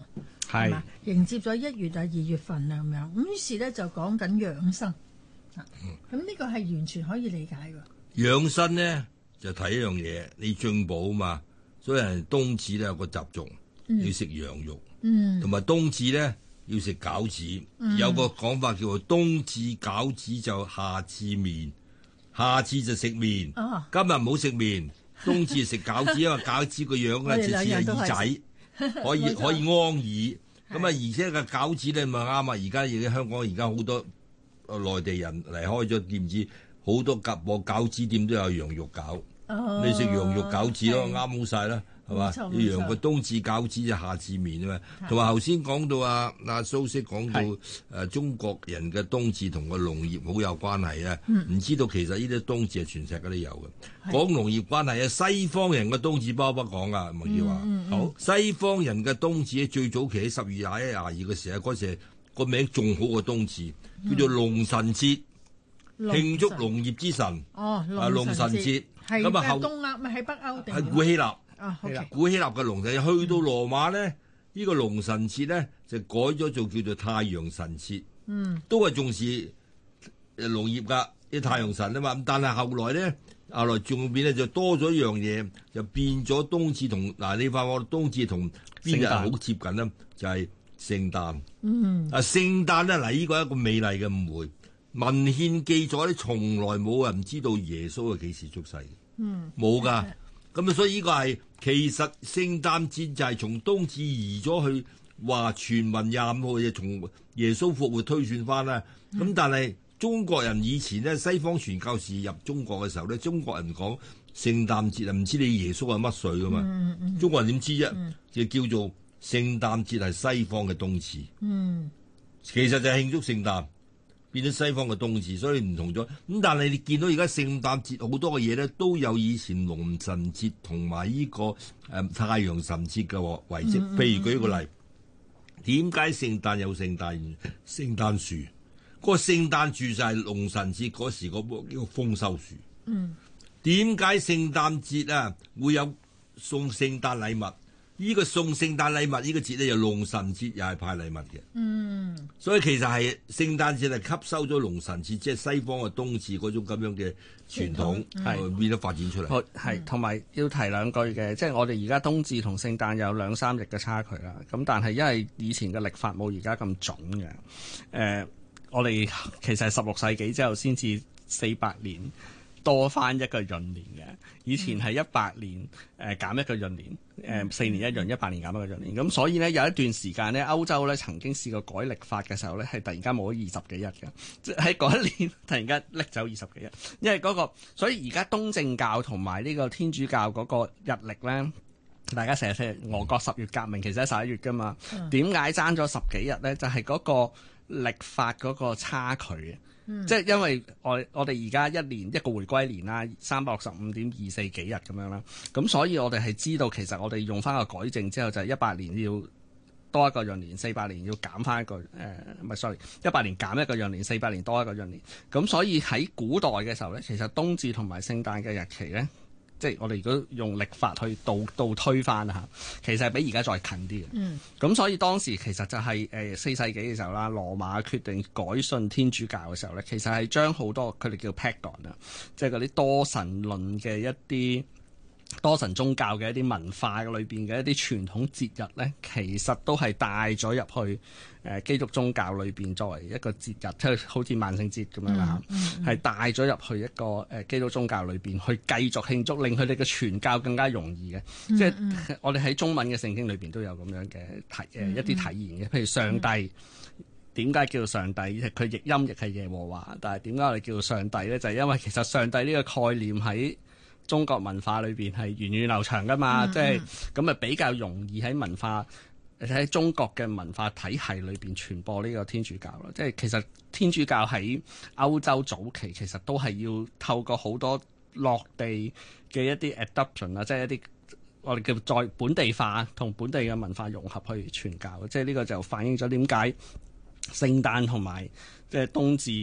係嘛？迎接咗一月啊、二月份啊咁樣，咁於是咧就講緊養生。咁呢個係完全可以理解㗎。 養生咧就睇一樣嘢，你進補啊嘛，所以人冬至咧有個習俗、嗯、要食羊肉，同埋、嗯、冬至咧要食餃子。嗯、有個講法叫做冬至餃子就夏至麵，夏至就食麵。哦、今日唔好食麵，冬至食餃子，因為餃子個樣咧似似耳仔，可以可以安耳。咁啊，而且個餃子咧咪啱啊！而家而家香港而家好多。內地人嚟開咗店子，好多夾個餃子店都有羊肉餃，哦、你食羊肉餃子咯，啱好晒啦，係嘛？羊個冬至餃子就夏至麵啊嘛。同埋頭先講到啊，阿蘇軾講到誒是、呃、中國人嘅冬至同個農業好有關係啊。唔、嗯、知道其實呢啲冬至係全世界都有嘅。講農業關係啊，西方人嘅冬至包不講啊，麥耀華。嗯嗯、好，西方人嘅冬至最早期喺十月廿一、廿二嘅時候，嗰時個名仲好過冬至。叫做龍神節，慶祝農業之神。哦，龍神節咁啊，後東歐咪喺北歐定？ 係古希臘。 啊，好嘅。 古希臘嘅龍神節，去到羅馬咧，呢個龍神節咧就改咗做叫做太陽神節。嗯，都係重視誒農業噶啲太陽神啊嘛。咁但係後來咧，後來仲變咧就多咗一樣嘢，就變咗冬至同嗱，你發覺冬至同邊日好接近咧，就係。聖誕，嗯，啊聖誕咧嗱，呢個係一個美麗嘅誤會。文獻記載咧，從來冇人知道耶穌係幾時出世嘅，嗯，冇噶。咁啊，所以呢個係其實聖誕節就係從冬至移咗去，話傳聞廿五號就從耶穌復活推算翻啦。咁、嗯、但係中國人以前咧，西方傳教士入中國嘅時候咧，中國人講聖誕節啊，唔知你耶穌係乜歲噶嘛？嗯嗯、中國人點知啫？嗯、就叫做。聖誕節係西方嘅冬至，嗯，其實就係慶祝聖誕，變咗西方嘅冬至，所以唔同咗。咁但係你見到而家聖誕節好多嘅嘢咧，都有以前龍神節同埋呢個誒、呃、太陽神節嘅遺跡。嗯、譬如舉一個例，點解聖誕有聖誕聖誕樹？嗰、那個聖誕樹就係龍神節嗰時嗰個叫豐收樹。嗯，點解聖誕節啊會有送聖誕禮物？呢個送聖誕禮物呢、呢個節咧，又龍神節又係派禮物嘅。嗯，所以其實係聖誕節係吸收咗龍神節，即係西方嘅冬至嗰種咁樣嘅傳統，係、嗯、變咗發展出嚟。 係同埋要提兩句嘅，即係我哋而家冬至同聖誕有兩三日嘅差距啦。咁但係因為以前嘅曆法冇而家咁準嘅，誒、呃，我哋其實係十六世紀之後先至四百年。多翻一個閏年嘅，以前係一百年誒、呃、減一個閏年，誒、呃、四年一閏，一百年減一個閏年。咁所以呢，有一段時間呢，歐洲呢曾經試過改曆法嘅時候呢，係突然間冇咗二十幾日嘅，即喺嗰一年突然間拎走二十幾日，因為嗰、那個，所以而家東正教同埋呢個天主教嗰個日曆呢，大家成日聽俄國十月革命其實係十一月㗎嘛，點解爭咗十幾日呢？就係、是、嗰個曆法嗰個差距。嗯、即係因為我我哋而家一年一個回歸年啦，三百六十五點二四幾日咁樣啦，咁所以我哋係知道其實我哋用翻個改正之後就係一百年要多一個閏年，四百年要減翻一個誒，唔、呃、係 sorry， 一百年減一個閏年，四百年多一個閏年。咁所以喺古代嘅時候咧，其實冬至同埋聖誕嘅日期咧，即係我哋如果用曆法去倒倒推翻嚇，其實係比而家再近啲嘅。嗯。咁所以當時其實就係誒四世紀嘅時候啦，羅馬決定改信天主教嘅時候咧，其實係將好多佢哋叫 pagan 啊，即係嗰啲多神論嘅一啲多神宗教嘅一啲文化裏邊嘅一啲傳統節日咧，其實都係帶咗入去誒、呃、基督宗教裏邊作為一個節日，即係好似萬聖節咁樣啦，係、嗯嗯、帶咗入去一個誒、呃、基督宗教裏邊去繼續慶祝，令佢哋嘅傳教更加容易嘅。嗯、即係我哋喺中文嘅聖經裏邊都有咁樣嘅體誒一啲體現嘅，譬如上帝點解叫上帝？佢譯音亦係耶和華，但係點解我哋叫上帝咧？就係、是、因為其實上帝呢個概念喺中國文化裏邊係源遠流長噶嘛，即係咁啊比較容易喺文化喺中國嘅文化體系裏邊傳播呢個天主教咯。即係其實天主教喺歐洲早期其實都係要透過好多落地嘅一啲 adoption 啊，即係一啲我哋叫再本地化同本地嘅文化融合去傳教。即係呢個就反映咗點解聖誕同埋即係冬至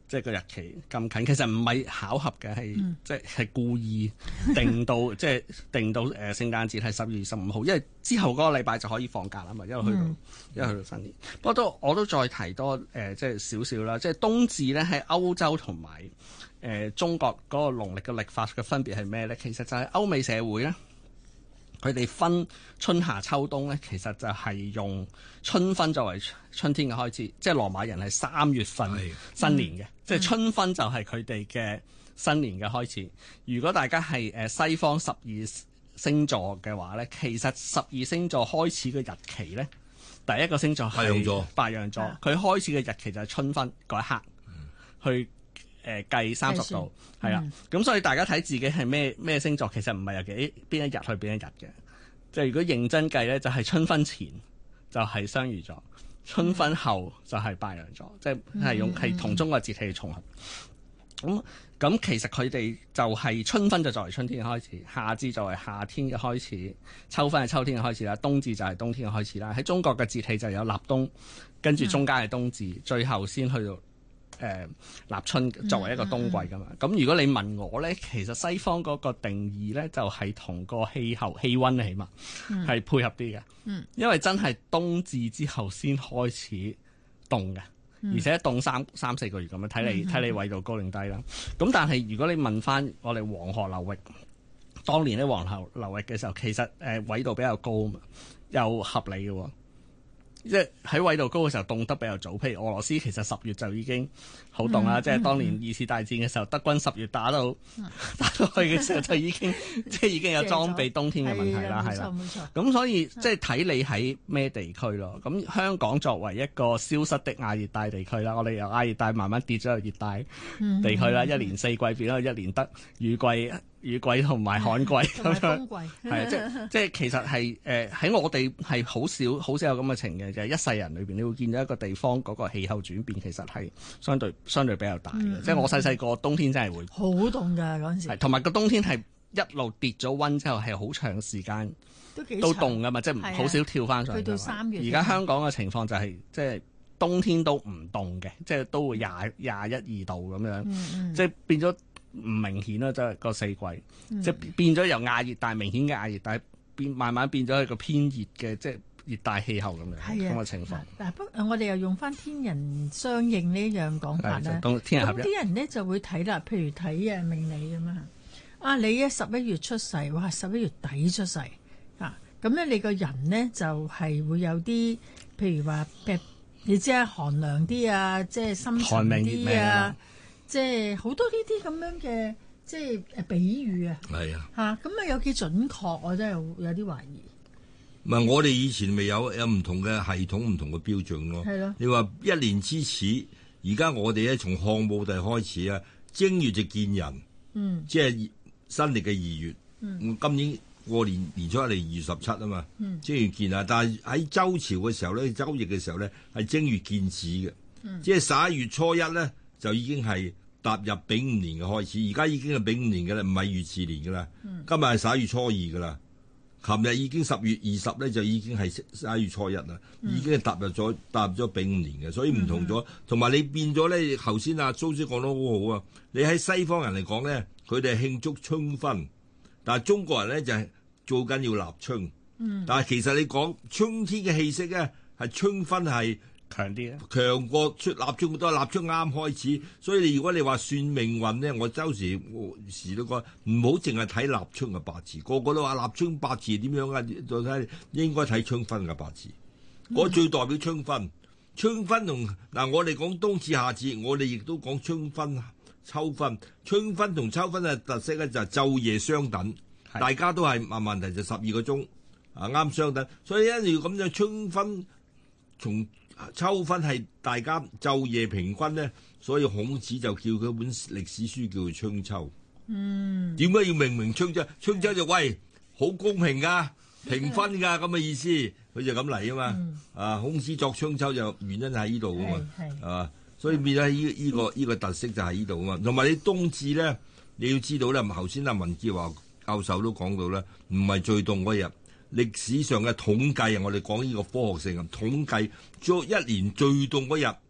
即係個日期咁近，其實唔係巧合嘅，係、嗯、即係係故意定到即係定到誒、呃、聖誕節係十二月十五號，因為之後嗰個禮拜就可以放假啦嘛，一路去到、嗯、一路去到新年。不過都我都再提多誒、呃、即係少少啦，即係冬至咧喺歐洲同埋誒中國嗰個農曆嘅曆法嘅分別係咩咧？其實就係歐美社會咧。佢哋分春夏秋冬咧，其實就係用春分作為春天嘅開始，即係羅馬人係三月份新年嘅，嗯、即係春分就係佢哋嘅新年嘅開始。如果大家係誒西方十二星座嘅話咧，其實十二星座開始嘅日期咧，第一個星座係白羊座，佢開始嘅日期就係春分嗰一刻，嗯、去。誒計三十度係啦，咁、嗯、所以大家睇自己係咩咩星座，其實唔係由幾邊一日去邊一日嘅。即係如果認真計咧，就係、是、春分前就係雙魚座，春分後就係白羊座，即係係用係同中國節氣重合。咁咁、嗯、其實佢哋就係春分就作為春天嘅開始，夏至作為夏天嘅開始，秋分係秋天嘅開始啦，冬至就係冬天嘅開始啦。喺中國嘅節氣就有立冬，跟住中間係冬至，嗯、最後先去到。誒、呃、立春作為一個冬季㗎嘛，咁、嗯嗯、如果你問我咧，其實西方嗰個定義咧就係、是、同個氣候氣温起碼係、嗯、配合啲嘅，嗯、因為真係冬至之後先開始凍嘅，嗯、而且凍三三四個月咁樣，睇你睇、嗯、你緯度高定低啦。咁但係如果你問翻我哋黃河流域，當年咧黃河流域嘅時候，其實誒緯度比較高嘛，又合理嘅喎。即係喺緯度高嘅時候凍得比較早，譬如俄羅斯其實十月就已經好凍啦，嗯、即係當年二次大戰嘅時候，德軍十月打到、嗯、打到去嘅時候就已經即係已經有裝備冬天嘅問題啦，係啦。咁所以即係睇你喺咩地區咯。咁香港作為一個消失的亞熱帶地區啦，我哋由亞熱帶慢慢跌咗去熱帶地區啦，嗯、一年四季變咗一年得雨季。雨季同埋旱季咁樣，係啊，即係即係其實係誒喺我哋係好少好少有咁嘅情嘅，就係、是、一世人裏邊，你會見到一個地方嗰個氣候轉變，其實係相對相對比較大嘅。嗯、即係我細細個冬天真係會好凍㗎嗰陣時，同埋個冬天係一路跌咗溫之後係好長時間都幾都凍㗎嘛，即係好少跳翻上去。去到三月，而家香港嘅情況就係、是、即係冬天都唔凍嘅，即係都會廿廿一二度咁樣，嗯嗯、即係變咗。唔明顯啦，即係個四季，嗯、即係變咗由亞熱帶明顯嘅亞熱帶變慢慢變咗一個偏熱嘅即係熱帶氣候咁樣咁嘅情況。 嗱，不過我哋又用翻天人相應呢樣講法咧，咁啲人咧就會睇啦，譬如睇啊命理咁啊，啊你咧十一月出世，哇十一月底出世啊，咁咧你個人咧就係、是、會有啲譬如話你知啊寒涼啲啊，即係深沉啲啊。即係好多呢啲咁樣嘅，即係誒比喻啊，係啊，嚇咁啊有幾準確，我真係有有啲懷疑。 唔係我哋以前咪有有唔同嘅系統、唔同嘅標準咯。係咯。你話一年之始，而家我哋咧從漢武帝開始啊，正月就見人，嗯，即係新歷嘅二月，嗯，今年過年年初一嚟二月十七啊嘛，嗯，正月見啊，但係喺周朝嘅時候咧，周易嘅時候咧係正月見子嘅，嗯，即係十一月初一咧。就已經係踏入丙午年嘅開始，而家已經係丙午年嘅啦，唔係乙巳年嘅啦。嗯、今日係十一月初二嘅啦，琴日已經十月二十咧，就已經係十一月初一啦，嗯、已經係踏入咗踏入咗丙午年嘅，所以唔同咗。同埋、嗯、你變咗咧，頭先阿蘇師講得好好啊！你喺西方人嚟講咧，佢哋係慶祝春分，但係中國人咧就係、是、做緊要立春。嗯、但係其實你講春天嘅氣息咧，係春分係。強啲啊！強過出立春好多，立春啱開始，所以你如果你話算命運咧，我周時時都講唔好淨係睇立春嘅八字，個個都話立春八字點樣啊？再睇應該睇春分嘅八字，我、嗯、最代表春分。春分同嗱，我哋講冬至夏至，我哋亦都講春分秋分。春分同秋分嘅特色咧就係晝夜相等，的大家都係問問題就十二個鐘啊啱相等，所以一定要咁樣春分從。秋分係大家晝夜平均咧，所以孔子就叫佢本歷史書叫做春秋。嗯，點解要命名春秋？春秋就喂好公平噶，平分噶咁嘅意思，佢就咁嚟啊嘛。嗯、啊，孔子作春秋就原因喺呢度啊嘛，係嘛，所以變咗呢呢個呢、這個特色就喺呢度啊嘛。同埋你冬至咧，你要知道咧，頭先阿文潔華教授都講到啦，唔係最凍嗰日。歷史上嘅統計啊，我哋講呢個科學性啊，統計咗一年最凍嗰日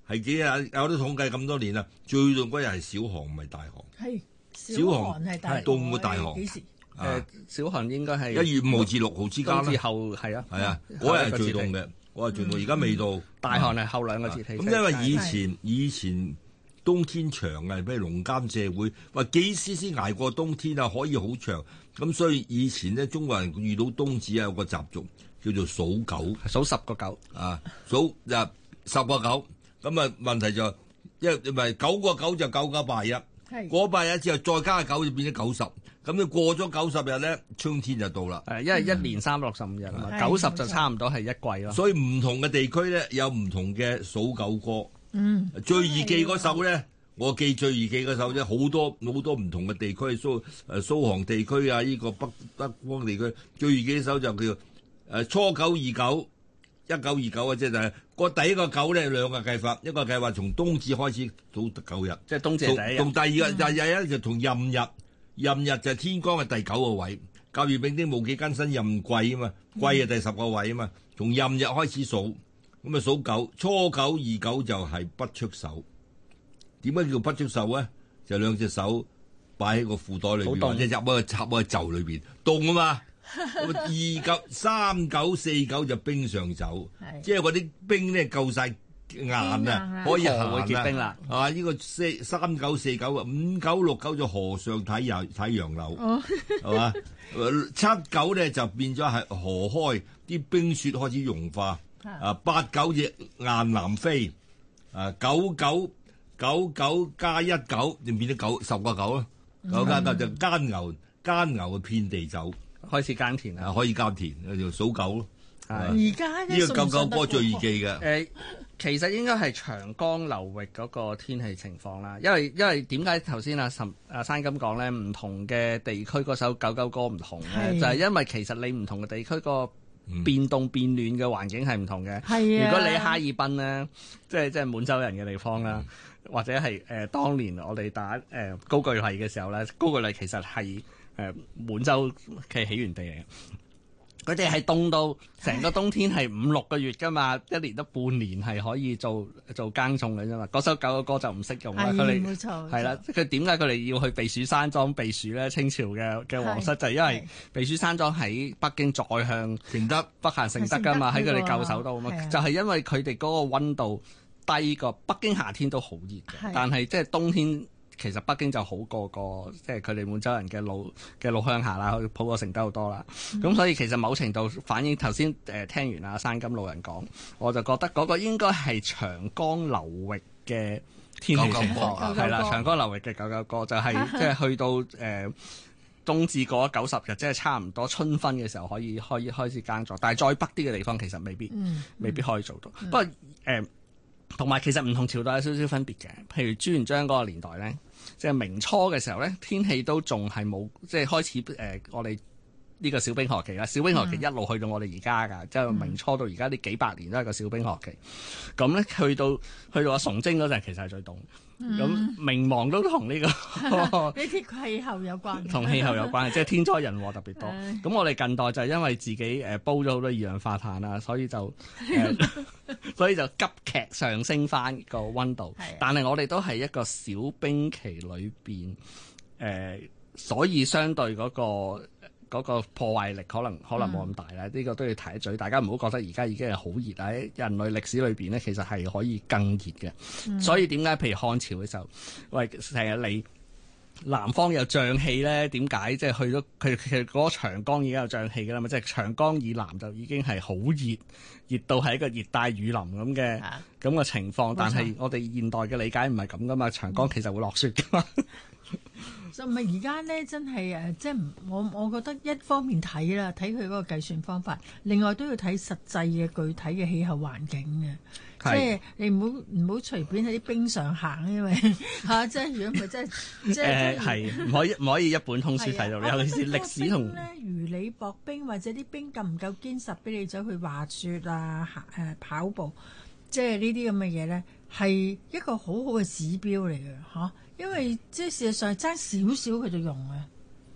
係幾啊？有啲統計咁多年啦，最凍嗰日係小寒，唔係大寒。 係小寒係大凍過大寒。 幾時？ 誒小寒應該係一月五號至六號之間啦。 之後係啊， 係啊，嗰日係最凍嘅，嗰日最凍。而家未到。 大寒係後兩個節氣。 咁因為以前以前冬天長啊，譬如農耕社會，話幾時先捱過冬天啊？可以好長。咁所以以前咧，中國人遇到冬至有個習俗叫做數九， 數十個九啊，數啊十個九。咁啊問題就因為唔係九個九就九九八一，過八日之後再加九就變咗九十。咁你過咗九十日咧，春天就到啦。 係因為一年三百六十五日啊嘛，九十就差唔多係一季咯。 所以唔同嘅地區咧有唔同嘅數九歌。 嗯， 最易記嗰首咧，我記最易記嗰首啫，好多好多唔同嘅地區，蘇誒蘇杭地區啊，呢、這個北北方地區最易記嗰首就叫誒初九二九一九二九啊，即係就係個第一個九咧兩個計法，一個計劃從冬至開始數九日， 即係冬至第一日， 同第二個日日咧就同壬日。壬日就係天光嘅第九個位，甲乙丙丁戊己庚辛壬癸啊嘛，癸係第十個位啊嘛，從壬日開始數，咁啊數九，初九二九就係不出手。點解叫不出手咧？就兩隻手擺喺個褲袋裏邊，或者入喺個插喺個袖裏邊，凍啊嘛。二九三九四九就冰上走，即係嗰啲冰咧夠晒硬啊，可以行結冰啦。 啊，呢、這個四三九四九啊，五九六九就河上睇楊睇楊柳，係嘛？七九咧就變咗係河開，啲冰雪開始融化。啊，八九隻雁南飛，啊九九九九加一九就變咗九十個九啦。九加九就耕牛耕牛嘅遍地走， 開始耕田啊， 可以耕田就數九咯。 而家呢個九九歌最易記嘅。 誒，其實應該係長江流域嗰個天氣情況啦，因為因為點解頭先阿岑阿山咁講咧？唔同嘅地區嗰首九九歌唔同咧，就係因為其實你唔同嘅地區個變凍變暖嘅環境係唔同嘅。 係啊， 如果你喺哈爾濱咧，即係即係滿洲人嘅地方啦，嗯、或者係誒、呃、當年我哋打誒、呃、高句麗嘅時候咧，高句麗其實係誒、呃、滿洲嘅起源地嚟嘅。佢哋係凍到成個冬天係五六個月㗎嘛，一年得半年係可以做做耕種嘅啫嘛。嗰首九個歌就唔識用啦。佢哋係啦，佢點解佢哋要去避暑山莊避暑咧？清朝嘅嘅皇室就係因為避暑山莊喺北京再向承德北行承德㗎嘛，喺佢哋舊首都啊嘛，就係因為佢哋嗰個溫度低過北京夏天都好熱嘅，但係即係冬天。其實北京就好過個即係佢哋滿洲人嘅老嘅老鄉下啦，好過承德好多啦。咁、嗯、所以其實某程度反映頭先誒聽完阿山金老人講，我就覺得嗰個應該係長江流域嘅天氣情況，係啦，長江流域嘅九九歌就係即係去到誒、呃、冬至過咗九十日，即係差唔多春分嘅時候可以可以開始耕作，但係再北啲嘅地方其實未必、嗯、未必可以做到。嗯、不過誒同埋其實唔同朝代有少少分別嘅，譬如朱元璋嗰個年代咧。即係明初嘅時候咧，天氣都仲係冇，即係開始誒、呃，我哋呢個小冰河期啦。小冰河期一路去到我哋而家㗎，即係、嗯、明初到而家呢幾百年都係個小冰河期。咁咧去到去到阿崇禎嗰陣，其實係最凍。咁、嗯、明亡都同呢、這個呢啲氣候有關， 同氣候有關，即係天災人禍特別多。咁我哋近代就係因為自己誒煲咗好多二氧化碳啊，所以就、呃、所以就急劇上升翻個溫度。但係我哋都係一個小冰期裏邊誒，所以相對嗰、那個。嗰個破壞力可能可能冇咁大啦，呢、嗯、個都要提一嘴。大家唔好覺得而家已經係好熱啦，喺人類歷史裏邊咧，其實係可以更熱嘅。嗯、所以點解譬如漢朝嘅時候，喂成日嚟南方有瘴氣咧？點解即係去到佢其實嗰個長江已經有瘴氣㗎啦嘛？即係長江以南就已經係好熱，熱到係一個熱帶雨林咁嘅咁嘅情況。但係我哋現代嘅理解唔係咁噶嘛，長江其實會落雪㗎嘛。 就唔係而家咧，真係誒，即係唔我我覺得一方面睇啦，睇佢嗰個計算方法，另外都要睇實際嘅具體嘅氣候環境嘅。即係你唔好唔好隨便喺啲冰上行，因為嚇、啊、即係如果唔係真係即係誒係唔可以唔可以一本通書睇到，尤其是歷史同咧如履薄冰，或者啲冰夠唔夠堅實俾你走去滑雪啊行誒跑步，即係呢啲咁嘅嘢咧，係一個好好嘅指標嚟嘅嚇。因為即係事實上爭少少佢就用啊，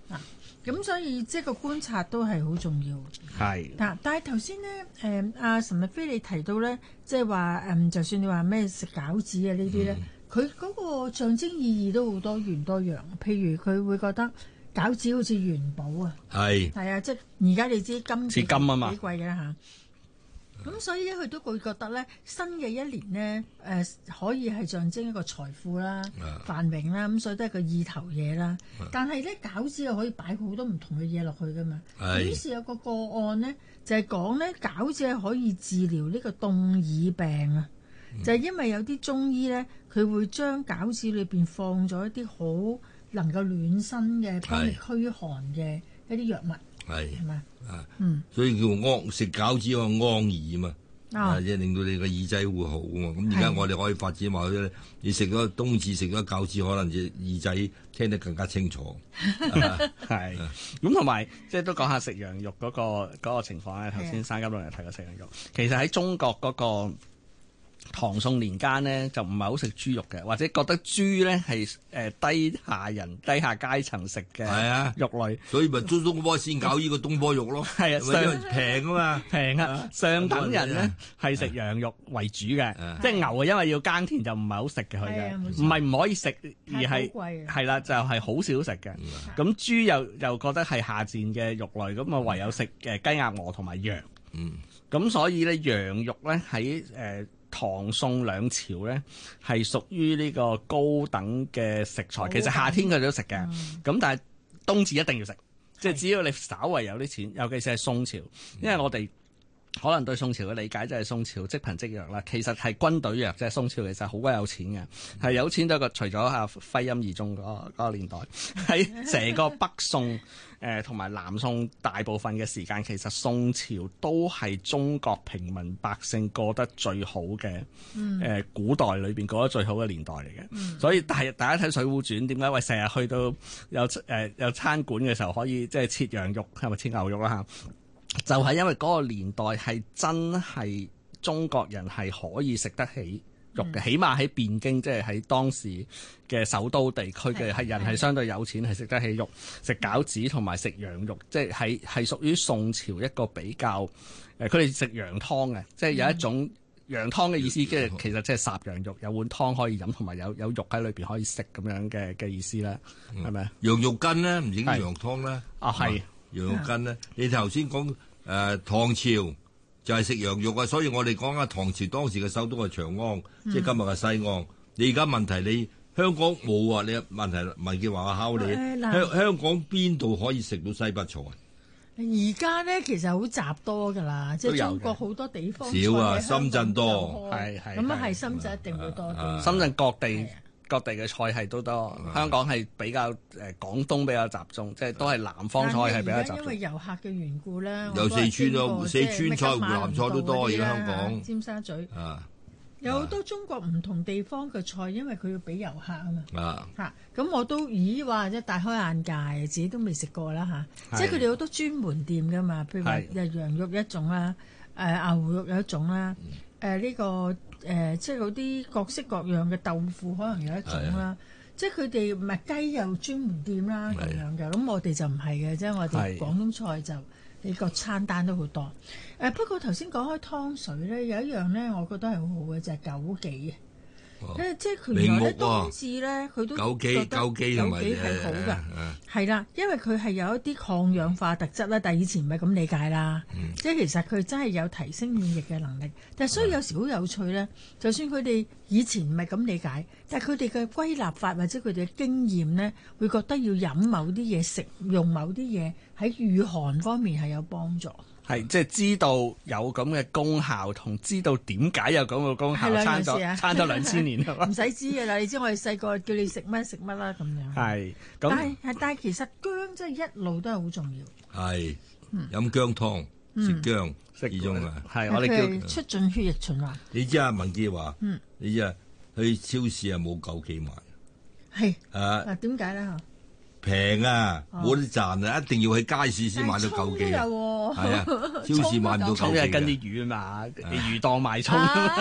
啊，咁所以即係個觀察都係好重要。 係。 但但係頭先咧，誒阿岑日飛你提到咧，即係話誒，就算你話咩食餃子啊呢啲咧，佢嗰、嗯、個象徵意義都好多元多樣。譬如佢會覺得餃子好似元寶啊，係係啊，即係而家你知金似金啊嘛，幾貴嘅嚇。咁所以咧，佢都會覺得咧，新嘅一年咧，誒、呃、可以係象徵一個財富啦、繁榮啦，咁所以都係個意頭嘢啦。但係咧，餃子又可以擺好多唔同嘅嘢落去噶嘛。於是有個個案咧，就係講咧，餃子係可以治療呢個凍耳病啊。嗯、就係因為有啲中醫咧，佢會將餃子裏邊放咗一啲好能夠暖身嘅、幫你驅寒嘅一啲藥物。係係咪啊？嗯，所以叫安食餃子個安耳嘛，啊，即係令到你個耳仔會好啊嘛。咁而家我哋可以發展話咧，你食咗冬至食咗餃子，可能隻耳仔聽得更加清楚。 係咁，同埋即係都講下食羊肉嗰、嗰個嗰個情況咧。頭先山金老人提過食羊肉，其實喺中國嗰、嗰個。唐宋年間呢，就唔係好食豬肉嘅，或者覺得豬咧係誒低下人、低下階層食嘅肉類，所以咪中東坡先搞呢個東坡肉咯。係啊，上平啊嘛，平啊。上等人咧係食羊肉為主嘅，即係牛啊，因為要耕田就唔係好食嘅佢嘅，唔係唔可以食，而係係啦，就係、是、好少食嘅。咁豬又又覺得係下賤嘅肉類，咁啊唯有食誒雞鴨鵝同埋羊。嗯，咁所以咧羊肉咧喺誒。唐宋兩朝咧係屬於呢個高等嘅食材，其實夏天佢哋都食嘅，咁、嗯、但係冬至一定要食，即係只要你稍為有啲錢，尤其是係宋朝，因為我哋可能對宋朝嘅理解就係宋朝積貧積弱啦，其實係軍隊弱，即係宋朝其實好鬼有錢嘅，係、嗯、有錢到一個除咗阿徽欽二宗嗰嗰個年代，喺成個北宋誒同埋南宋大部分嘅時間，其實宋朝都係中國平民百姓過得最好嘅誒、嗯呃、古代裏邊過得最好嘅年代嚟嘅，嗯、所以大大家睇《水滸傳》點解喂成日去到有誒、呃、有餐館嘅時候可以即係切羊肉係咪切牛肉啦嚇？就係、是、因為嗰個年代係真係中國人係可以食得起肉嘅，嗯、起碼喺汴京，即係喺當時嘅首都地區嘅係人係相對有錢，係食得起肉，食餃子同埋食羊肉，即係係係屬於宋朝一個比較誒，佢哋食羊湯嘅，即係有一種羊湯嘅意思，即係、嗯、其實即係烚羊肉，有碗湯可以飲，同埋有有肉喺裏邊可以食咁樣嘅嘅意思啦，係咪、嗯？羊肉羹咧唔整羊湯咧？啊係。羊肉羹咧，你頭先講誒唐朝就係食羊肉啊，所以我哋講下唐朝當時嘅首都係長安，嗯、即係今日嘅西安。你而家問題你香港冇啊？你問題文潔華我考你，香、呃、香港邊度可以食到西北菜？而家咧其實好雜多㗎啦，即係中國好多地方少啊，深圳多，係係咁啊，係深圳一定會多啲。深圳各地。各地嘅菜系都多，香港係比較誒、呃、廣東比較集中，即係都係南方菜係比較集中。因為遊客嘅緣故咧，有四川咯，四川菜、湖南菜都多。而家香港、尖沙咀啊，有好多中國唔同地方嘅菜，因為佢要俾遊客啊嘛。啊，嚇咁我都咦話即係大開眼界，自己都未食過啦嚇。即係佢哋好多專門店㗎嘛，譬如話羊肉一種啦，誒、呃、牛肉有一種啦，誒、呃、呢、這個。誒、呃，即係嗰啲各式各樣嘅豆腐，可能有一種啦。即係佢哋唔係雞又專門店啦咁樣嘅。咁我哋就唔係嘅，即係我哋廣東菜就你個餐單都好多。誒、呃，不過頭先講開湯水咧，有一樣咧，我覺得係好好嘅就係、是、枸杞。誒，即係佢原來咧冬至咧，佢都覺得枸杞係好㗎，係啦，因為佢係有一啲抗氧化特質啦。但係以前唔係咁理解啦，嗯、即係其實佢真係有提升免疫嘅能力。但係所以有時好有趣咧，就算佢哋以前唔係咁理解，但係佢哋嘅歸納法或者佢哋嘅經驗咧，會覺得要飲某啲嘢、食用某啲嘢喺御寒方面係有幫助。係，即係知道有咁嘅功效，同知道點解有咁嘅功效，差咗差咗兩千年唔使知㗎啦，你知我哋細個叫你食乜食乜啦咁樣。係，但係但係其實薑真係一路都係好重要。係，飲薑湯，食薑，食呢種啊。係，我哋叫促進血液循環。你知啊，文潔華，嗯，你知啊，去超市啊冇枸杞賣。係啊，嗱點解咧嚇？平啊，冇得賺啊！一定要去街市先買到枸杞。係啊，超市買唔到枸杞。葱係跟啲魚啊嘛，魚檔賣葱。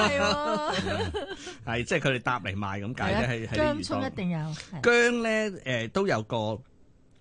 係，即係佢哋搭嚟賣咁解啫。係係啲魚檔。薑葱一定有。薑咧誒都有個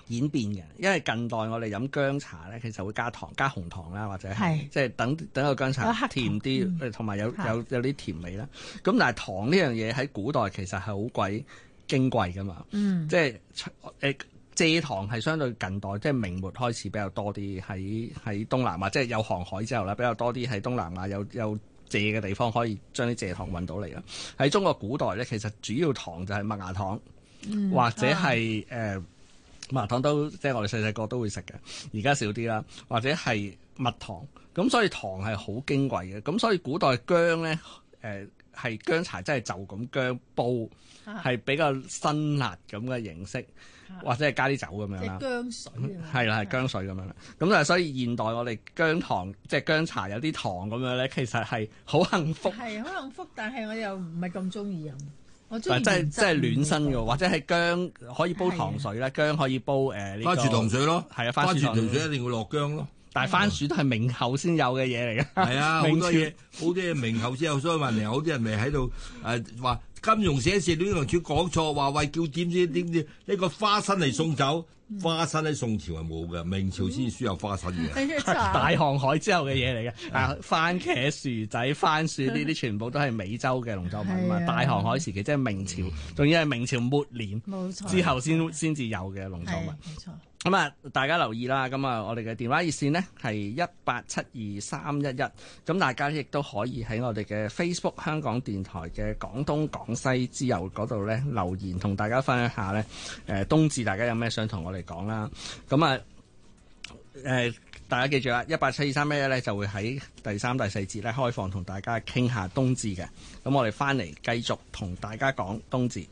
演變嘅，因為近代我哋飲薑茶咧，其實會加糖、加紅糖啦，或者係即係等等個薑茶甜啲，同埋有有有啲甜味啦。咁但係糖呢樣嘢喺古代其實係好鬼矜貴噶嘛，嗯、即係誒蔗糖係相對近代即係明末開始比較多啲喺喺東南亞，即係有航海之後咧比較多啲喺東南亞有有蔗嘅地方可以將啲蔗糖運到嚟啦。喺中國古代咧，其實主要糖就係麥芽糖，嗯、或者係誒。啊呃麥芽糖都即係我哋細細個都會食嘅，而家少啲啦。或者係蜜糖，咁所以糖係好矜貴嘅。咁所以古代薑咧，誒係薑茶，真係就咁薑煲，係、啊、比較辛辣咁嘅形式，啊、或者係加啲酒咁樣啦。薑水係啦，係薑水咁樣啦。咁啊，所以現代我哋薑糖即係薑茶有啲糖咁樣咧，其實係好幸福。係好幸福，但係我又唔係咁中意飲。我中意即係即係暖身嘅，或者係薑可以煲糖水啦，薑可以煲誒呢、呃這個、花樹糖水咯，係啊，花樹糖水一定要落薑咯。但係番薯都係明後先有嘅嘢嚟嘅，係啊，好多嘢好多嘢明後先有，所以話嚟好啲人咪喺度誒話金庸寫射雕英雄傳講錯，話為叫點知點知呢個花生嚟送酒。花生喺宋朝係冇嘅，明朝先輸有花生嘅。大航海之後嘅嘢嚟嘅，啊番茄、薯仔、番薯呢啲全部都係美洲嘅農作物嘛。大航海時期即係明朝，仲要係明朝末年之後先先至有嘅農作物。冇錯。咁啊，大家留意啦。咁啊，我哋嘅電話熱線呢係一八七二三一一。咁大家亦都可以喺我哋嘅 Facebook 香港電台嘅廣東廣西之友嗰度咧留言，同大家分享下咧。誒、呃，冬至大家有咩想同我哋講啦？咁啊，誒、呃，大家記住啦，一八七二三一一咧就會喺第三、第四節咧開放同大家傾下冬至嘅。咁我哋翻嚟繼續同大家講冬至。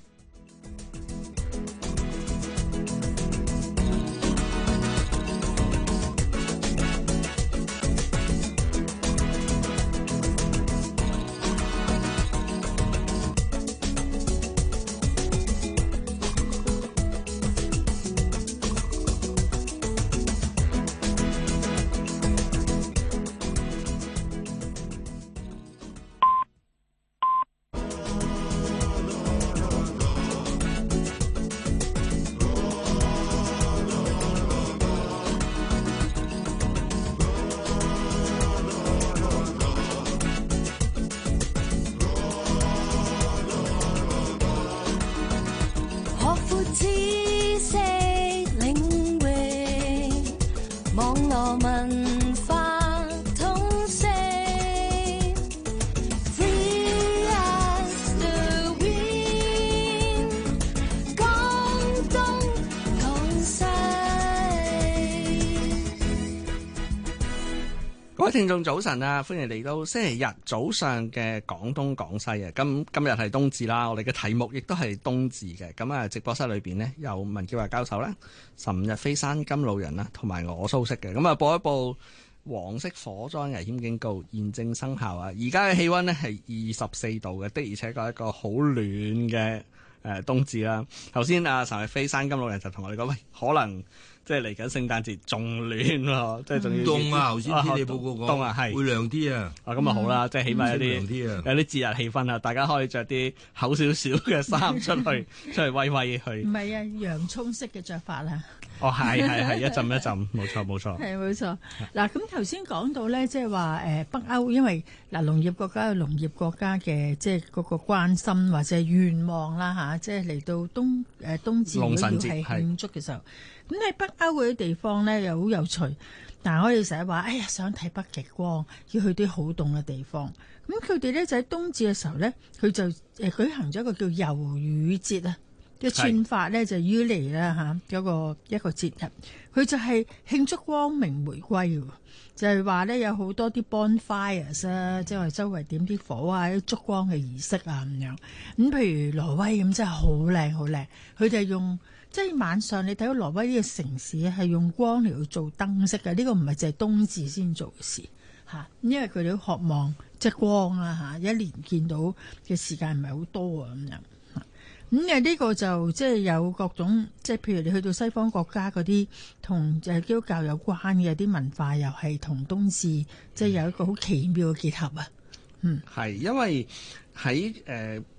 各位聽眾早晨啊，歡迎嚟到星期日早上嘅廣東廣西啊！今今日係冬至啦，我哋嘅題目亦都係冬至嘅。咁啊，直播室裏邊呢，有文潔華教授啦、岑日飛山金老人啦，同埋我蘇軾嘅。咁啊，報一報黃色火災危險警告現正生效啊！而家嘅氣溫呢係二十四度嘅，的而且確係一個好暖嘅誒冬至啦。頭先啊，岑日飛山金老人就同我哋講，喂，可能。即係嚟緊聖誕節仲暖喎，即係仲要凍啊！頭先天氣報告講凍啊，係會涼啲啊！啊咁啊好啦，即係起碼有啲有啲節日氣氛啊，大家可以着啲厚少少嘅衫出去出去威威去。唔係啊，洋葱式嘅着法啊！哦，係係係一陣一陣，冇錯冇錯。係冇錯。嗱咁頭先講到咧，即係話誒北歐，因為嗱農業國家有農業國家嘅即係嗰個關心或者願望啦嚇，即係嚟到冬誒冬至如果要係慶祝嘅時候。咁喺北歐嗰啲地方咧又好有趣，但係我哋成日話，哎呀想睇北極光，要去啲好凍嘅地方。咁佢哋咧就喺冬至嘅時候咧，佢就誒舉行咗一個叫魷魚節啊，嘅串法咧就於嚟啦嚇，嗰個一個節日，佢就係慶祝光明回歸，就係話咧有好多啲 bonfires 啊，即係周圍點啲火啊，啲燭光嘅儀式啊咁樣。咁譬如挪威咁真係好靚好靚，佢哋用。即係晚上你睇到挪威呢個城市係用光嚟去做燈飾嘅，呢、這個唔係淨係冬至先做嘅事嚇，因為佢哋都渴望即係光啦嚇，一年見到嘅時間唔係好多啊咁樣嚇。咁誒呢個就即係有各種，即係譬如你去到西方國家嗰啲同誒基督教有關嘅啲文化，又係同冬至即係有一個好奇妙嘅結合啊。嗯，係因為喺誒。呃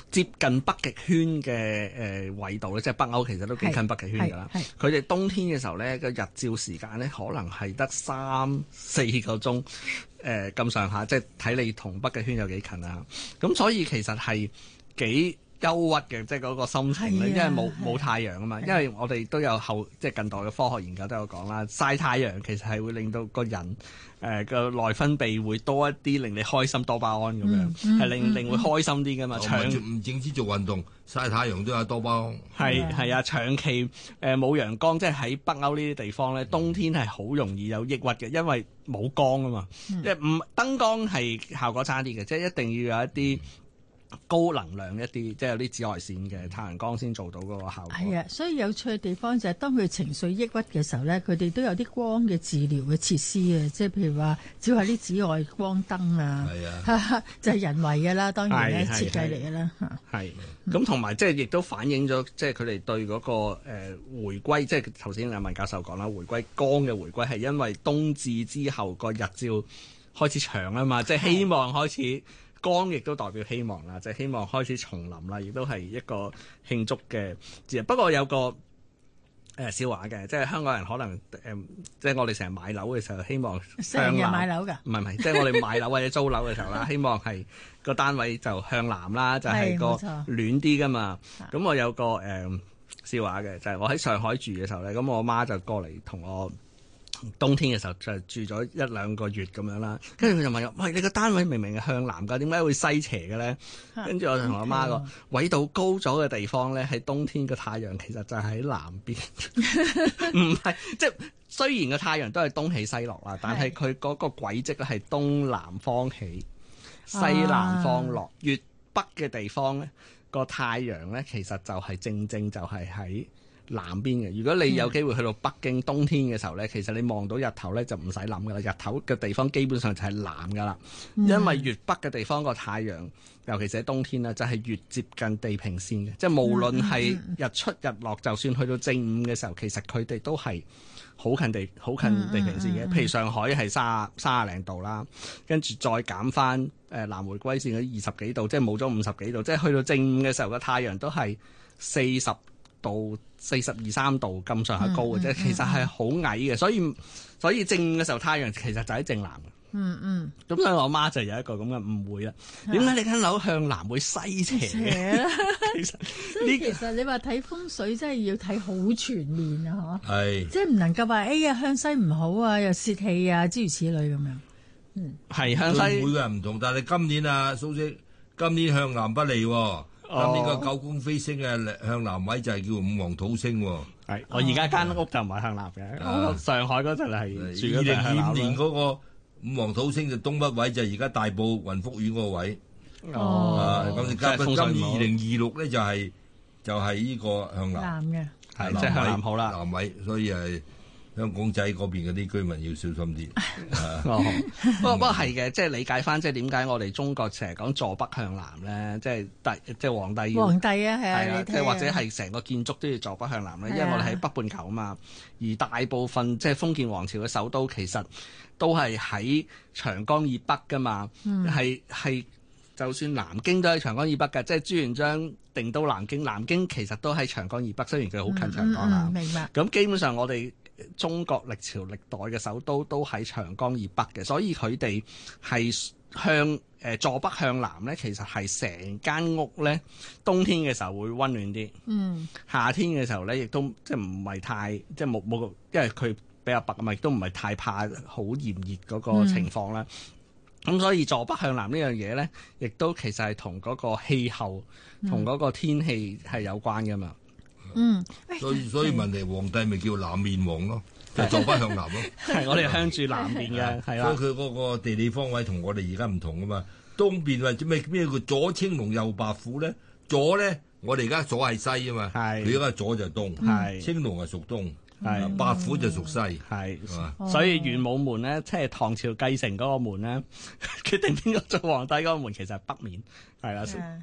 接近北極圈嘅誒緯度咧，即係北歐其實都幾近北極圈㗎啦。佢哋冬天嘅時候咧，個日照時間咧可能係得三四個鐘誒咁上下，即係睇你同北極圈有幾近啊。咁所以其實係幾憂鬱嘅，即係嗰個心情咧，因為冇冇太陽啊嘛。因為我哋都有後即係近代嘅科學研究都有講啦，曬太陽其實係會令到個人誒個內分泌會多一啲，令你開心多巴胺咁樣，係、嗯嗯、令令會開心啲噶嘛。長唔淨止做運動，曬太陽都有多巴胺。 係係啊，長期誒冇陽光，即係喺北歐呢啲地方咧，冬天係好容易有抑鬱嘅，因為冇光啊嘛。嗯、即係唔燈光係效果差啲嘅，即係一定要有一啲高能量一啲，即係有啲紫外線嘅太陽光先做到嗰個效果。 係啊，所以有趣嘅地方就係當佢情緒抑鬱嘅時候咧，佢哋都有啲光嘅治療嘅設施啊，即係譬如話照下啲紫外光燈啊，係啊，就係人為嘅啦，當然咧設計嚟嘅啦嚇。係咁同埋即係亦都反映咗，即係佢哋對嗰個誒回歸，即係頭先阿文教授講啦，回歸光嘅回歸係因為冬至之後個日照開始長啊嘛，即係希望開始。光亦都代表希望啦，就係、是、希望開始重臨啦，亦都係一個慶祝嘅節日。不過有個誒、呃、笑話嘅，即係香港人可能誒、呃，即係我哋成日買樓嘅時候，希望向南買樓㗎， 唔係唔係，即係我哋買樓或者租樓嘅時候啦，希望係個單位就向南啦，就係、是、個暖啲㗎嘛。咁我有個誒、呃、笑話嘅，就係、是、我喺上海住嘅時候咧，咁我媽就過嚟同我。冬天嘅時候就住咗一兩個月咁樣啦，跟住佢就問我：喂，你個單位明明係向南㗎，點解會西斜嘅咧？跟住我就同我媽講：緯度高咗嘅地方咧，喺冬天嘅太陽其實就喺南邊，唔係即係雖然個太陽都係東起西落啦，但係佢嗰個軌跡咧係東南方起，西南方落。啊、越北嘅地方咧，個太陽咧其實就係正正就係喺南邊嘅。如果你有機會去到北京冬天嘅時候咧，其實你望到日頭咧就唔使諗噶啦，日頭嘅地方基本上就係南噶啦，嗯、因為越北嘅地方個太陽，尤其是喺冬天咧，就係越接近地平線嘅，即係無論係日出日落，就算去到正午嘅時候，其實佢哋都係好近地好近地平線嘅。譬如上海係三三廿零度啦，跟住再減翻誒南迴歸線嗰二十幾度，即係冇咗五十幾度，即係去到正午嘅時候，個太陽都係四十度、四十二三度咁上下高嘅啫，嗯嗯、其實係好矮嘅，所以所以正午嘅時候太陽其實就喺正南嘅。嗯嗯。咁所以我媽就有一個咁嘅誤會啦。點解、嗯、你間樓向南會西斜嘅？其實所以其實你話睇風水真係要睇好全面啊！嗬係， 即係唔能夠話哎呀向西唔好啊，又泄氣啊，諸如此類咁樣。嗯， 係向西每個人唔同，但係今年啊，蘇軾今年向南不利喎。今年個九宮飛星嘅向南位就係叫五黃土星喎。 係，我而家間屋就唔係向南嘅。啊、上海嗰陣係住二零二五年嗰個五黃土星就東北位，就係而家大埔雲福苑嗰個位。哦，咁你今今年二零二六咧就係就係呢個向南。南嘅係即係向南好啦。 南位，所以係。香港仔嗰邊嗰啲居民要小心啲。 哦，不過不過係嘅，即係理解翻，即係點解我哋中國成日講坐北向南咧？即係帝，即係皇帝要。 皇帝啊，係啊， 即係或者係成個建築都要坐北向南咧，因為我哋喺北半球啊嘛。而大部分即係封建王朝嘅首都，其實都係喺長江以北噶嘛。係係、嗯，就算南京都喺長江以北㗎，即係朱元璋定都南京，南京其實都喺長江以北，雖然佢好近長江啦、嗯嗯。明白。咁基本上我哋中國歷朝歷代嘅首都都喺長江以北嘅，所以佢哋係向誒、呃、坐北向南咧，其實係成間屋咧冬天嘅時候會溫暖啲，嗯，夏天嘅時候咧亦都即係唔係太即係冇冇，因為佢比較北啊嘛，亦都唔係太怕好炎熱嗰個情況啦。咁、嗯、所以坐北向南呢樣嘢咧，亦都其實係同嗰個氣候同嗰個天氣係有關噶嘛。 嗯， 所以所以問題皇帝咪叫南面王咯，就坐北向南咯。 係我哋向住南邊嘅，係啦。 所以佢嗰個地理方位同我哋而家唔同噶嘛。東邊或者咩咩叫左青龍右白虎咧？左咧，我哋而家左係西啊嘛。係。佢而家左就東。係。青龍係屬東。係。白虎就屬西。係。 所以玄武門咧，即係唐朝繼承嗰個門咧，決定邊個做皇帝嗰個門，其實係北面。係啦。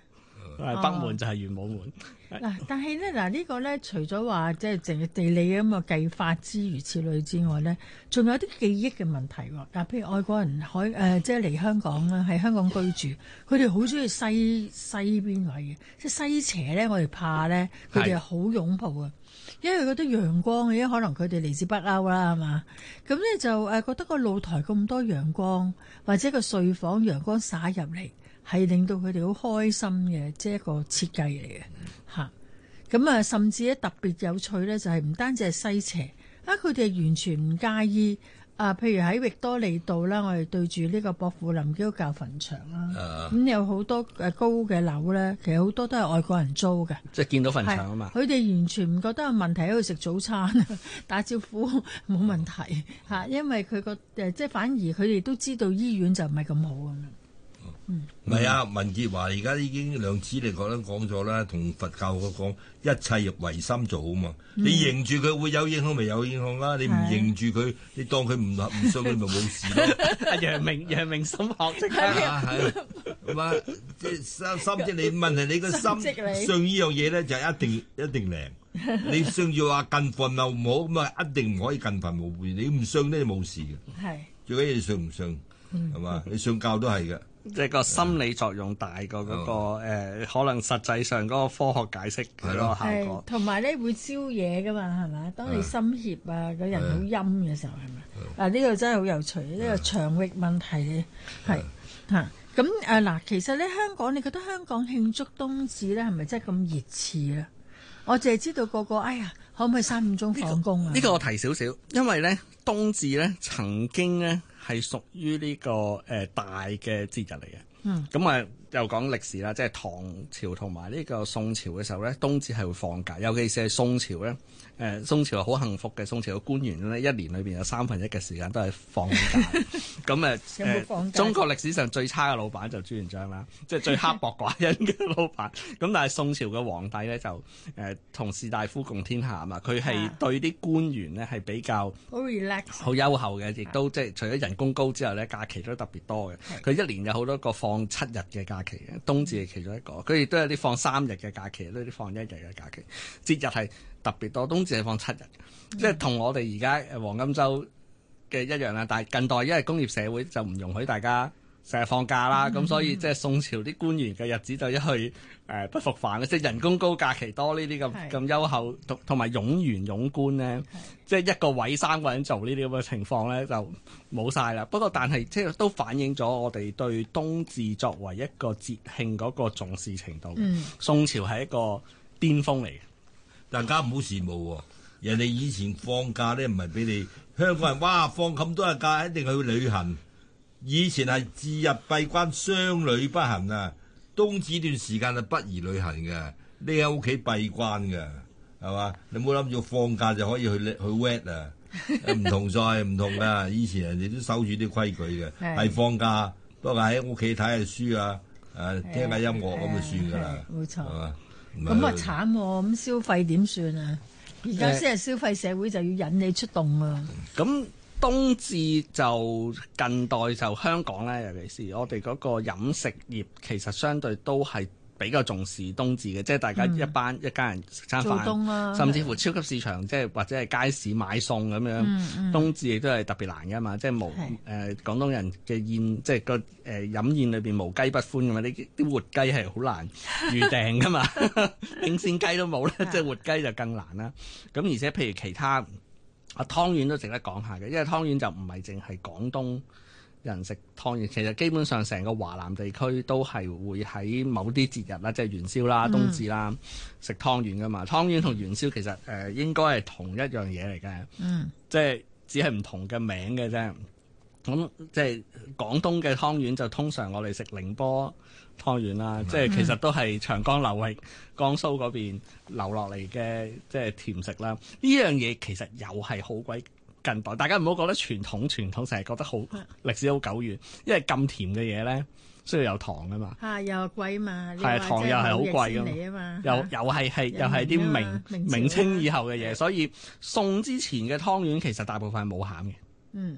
北門就係玄武門。 嗱，但係咧，嗱呢個咧，除咗話即係淨係地理咁嘅計法之如此類之外咧，仲有啲記憶嘅問題喎。嗱，譬如外國人海誒、呃，即係嚟香港啦，喺香港居住，佢哋好中意西西邊位嘅，即係西斜咧，我哋怕咧，佢哋係好擁抱啊，因為覺得陽光，因為可能佢哋嚟自北歐啦，係嘛，咁咧就誒覺得個露台咁多陽光，或者個睡房陽光灑入嚟，係令到佢哋好開心嘅，即係一個設計嚟嘅嚇。咁啊，甚至咧特別有趣咧，就係唔單止係西斜啊，佢哋係完全唔介意啊。譬如喺域多利道啦，我哋對住呢個薄扶林基督教墳場啦，咁、uh, 有好多誒高嘅樓咧，其實好多都係外國人租嘅， 即係見到墳場啊嘛。佢哋完全唔覺得有問題，喺度食早餐打招呼冇問題嚇，因為佢個誒即係反而佢哋都知道醫院就唔係咁好咁樣。 嗯，唔係啊，文潔華而家已經量子嚟講都講咗啦，同佛教嗰講一切唯心做啊嘛。嗯、你認住佢會有影響，咪有影響啦。你唔認住佢，你當佢唔唔信，佢咪冇事咯。 阿楊明楊明心學即係啊，係咁啊，即係心心即你問題，你個心信呢樣嘢咧就一定一定靈。你信要話近佛又唔好，咁啊一定唔可以近佛無背。你唔信咧就冇事嘅。係最緊要你信唔信係嘛？你信教都係嘅。 即係個心理作用大過嗰、那個、哦呃、可能實際上嗰個科學解釋嗰個效果。 同埋咧會招嘢噶嘛，係咪？當你心怯啊，個人好陰嘅時候係咪？啊，呢、這個真係好有趣，呢、這個場域問題咧係嚇。咁誒嗱，其實咧香港，你覺得香港慶祝冬至咧係咪真係咁熱刺啊？我淨係知道個個哎呀，可唔可以三點鐘放工啊？ 呢、這個、這個、我提少少，因為咧冬至咧曾經咧。係屬於呢個誒、呃、大嘅節日嚟嘅，嗯，咁啊又講歷史啦，即係唐朝同埋呢個宋朝嘅時候咧，冬至係會放假，尤其是係宋朝咧，誒、呃、宋朝係好幸福嘅，宋朝嘅官員咧一年裏邊有三分一嘅時間都係放假，咁誒誒中國歷史上最差嘅老闆就朱元璋啦，即係最刻薄寡恩嘅老闆，咁但係宋朝嘅皇帝咧就誒、呃、同士大夫共天下啊嘛，佢係對啲官員咧係比較好 relax 好優厚嘅，亦都即係除咗人工高之後咧，假期都特別多嘅，佢一年有好多個放七日嘅假期嘅，冬至係其中一個，佢亦都有啲放三日嘅假期，都有啲放一日嘅假期，節日係特別多，冬至係放七日，嗯、即係同我哋而家誒黃金週嘅一樣啦。但係近代因為工業社會就唔容許大家成日放假啦，咁、嗯、所以即係宋朝啲官員嘅日子就一去誒、呃、不復返嘅，即係人工高、假期多呢啲咁咁優厚同同埋冗員冗官咧，即係一個位三個人做呢啲咁嘅情況咧就冇晒啦。不過但係即係都反映咗我哋對冬至作為一個節慶嗰個重視程度。嗯、宋朝係一個巔峰嚟嘅， 大家唔好羨慕喎。人哋以前放假咧唔係俾你香港人哇放咁多日假，一定去旅行。以前係自日閉關，商旅不行啊！冬至段時間係不宜旅行嘅，匿喺屋企閉關嘅，係嘛？你冇諗住放假就可以去去 wet 啊！唔同晒，唔同噶。以前人哋都守住啲規矩嘅，係放假，不過喺屋企睇下書啊，誒聽下音樂咁就算㗎啦。 冇錯，係嘛？咁啊慘喎！咁消費點算啊？而家先係消費社會，就要引你出動啊！ 咁冬至就近代就香港咧，尤其是我哋嗰個飲食業，其實相對都係比較重視冬至嘅，即係大家一班、嗯、一家人食餐飯，啊、甚至乎超級市場即係或者係街市買餸咁樣。嗯嗯、冬至亦都係特別難㗎嘛，即係無誒是、呃、廣東人嘅宴，即係個誒飲宴裏邊無雞不歡㗎嘛，呢啲活雞係好難預訂㗎嘛，冰鮮雞都冇咧，即係活雞就更難啦。咁而且譬如其他。啊，湯圓都值得講下嘅，因為湯圓就唔係淨係廣東人食湯圓，其實基本上成個華南地區都係會喺某啲節日啦，即係元宵啦、冬至啦，食湯圓噶嘛。湯圓同元宵其實誒、呃、應該係同一樣嘢嚟嘅，嗯，即係只係唔同嘅名嘅啫。咁即係廣東嘅湯圓就通常我哋食寧波湯圓啦，嗯、即係其實都係長江流域江蘇嗰邊流落嚟嘅，即係甜食啦。呢樣嘢其實又係好鬼近代，大家唔好覺得傳統傳統，成日覺得好歷史好久遠，因為咁甜嘅嘢咧需要有糖啊嘛， 嚇又貴嘛， 係糖又係好貴㗎嘛，又又係係又係啲明明清以後嘅嘢，所以宋之前嘅湯圓其實大部分係冇餡嘅，嗯。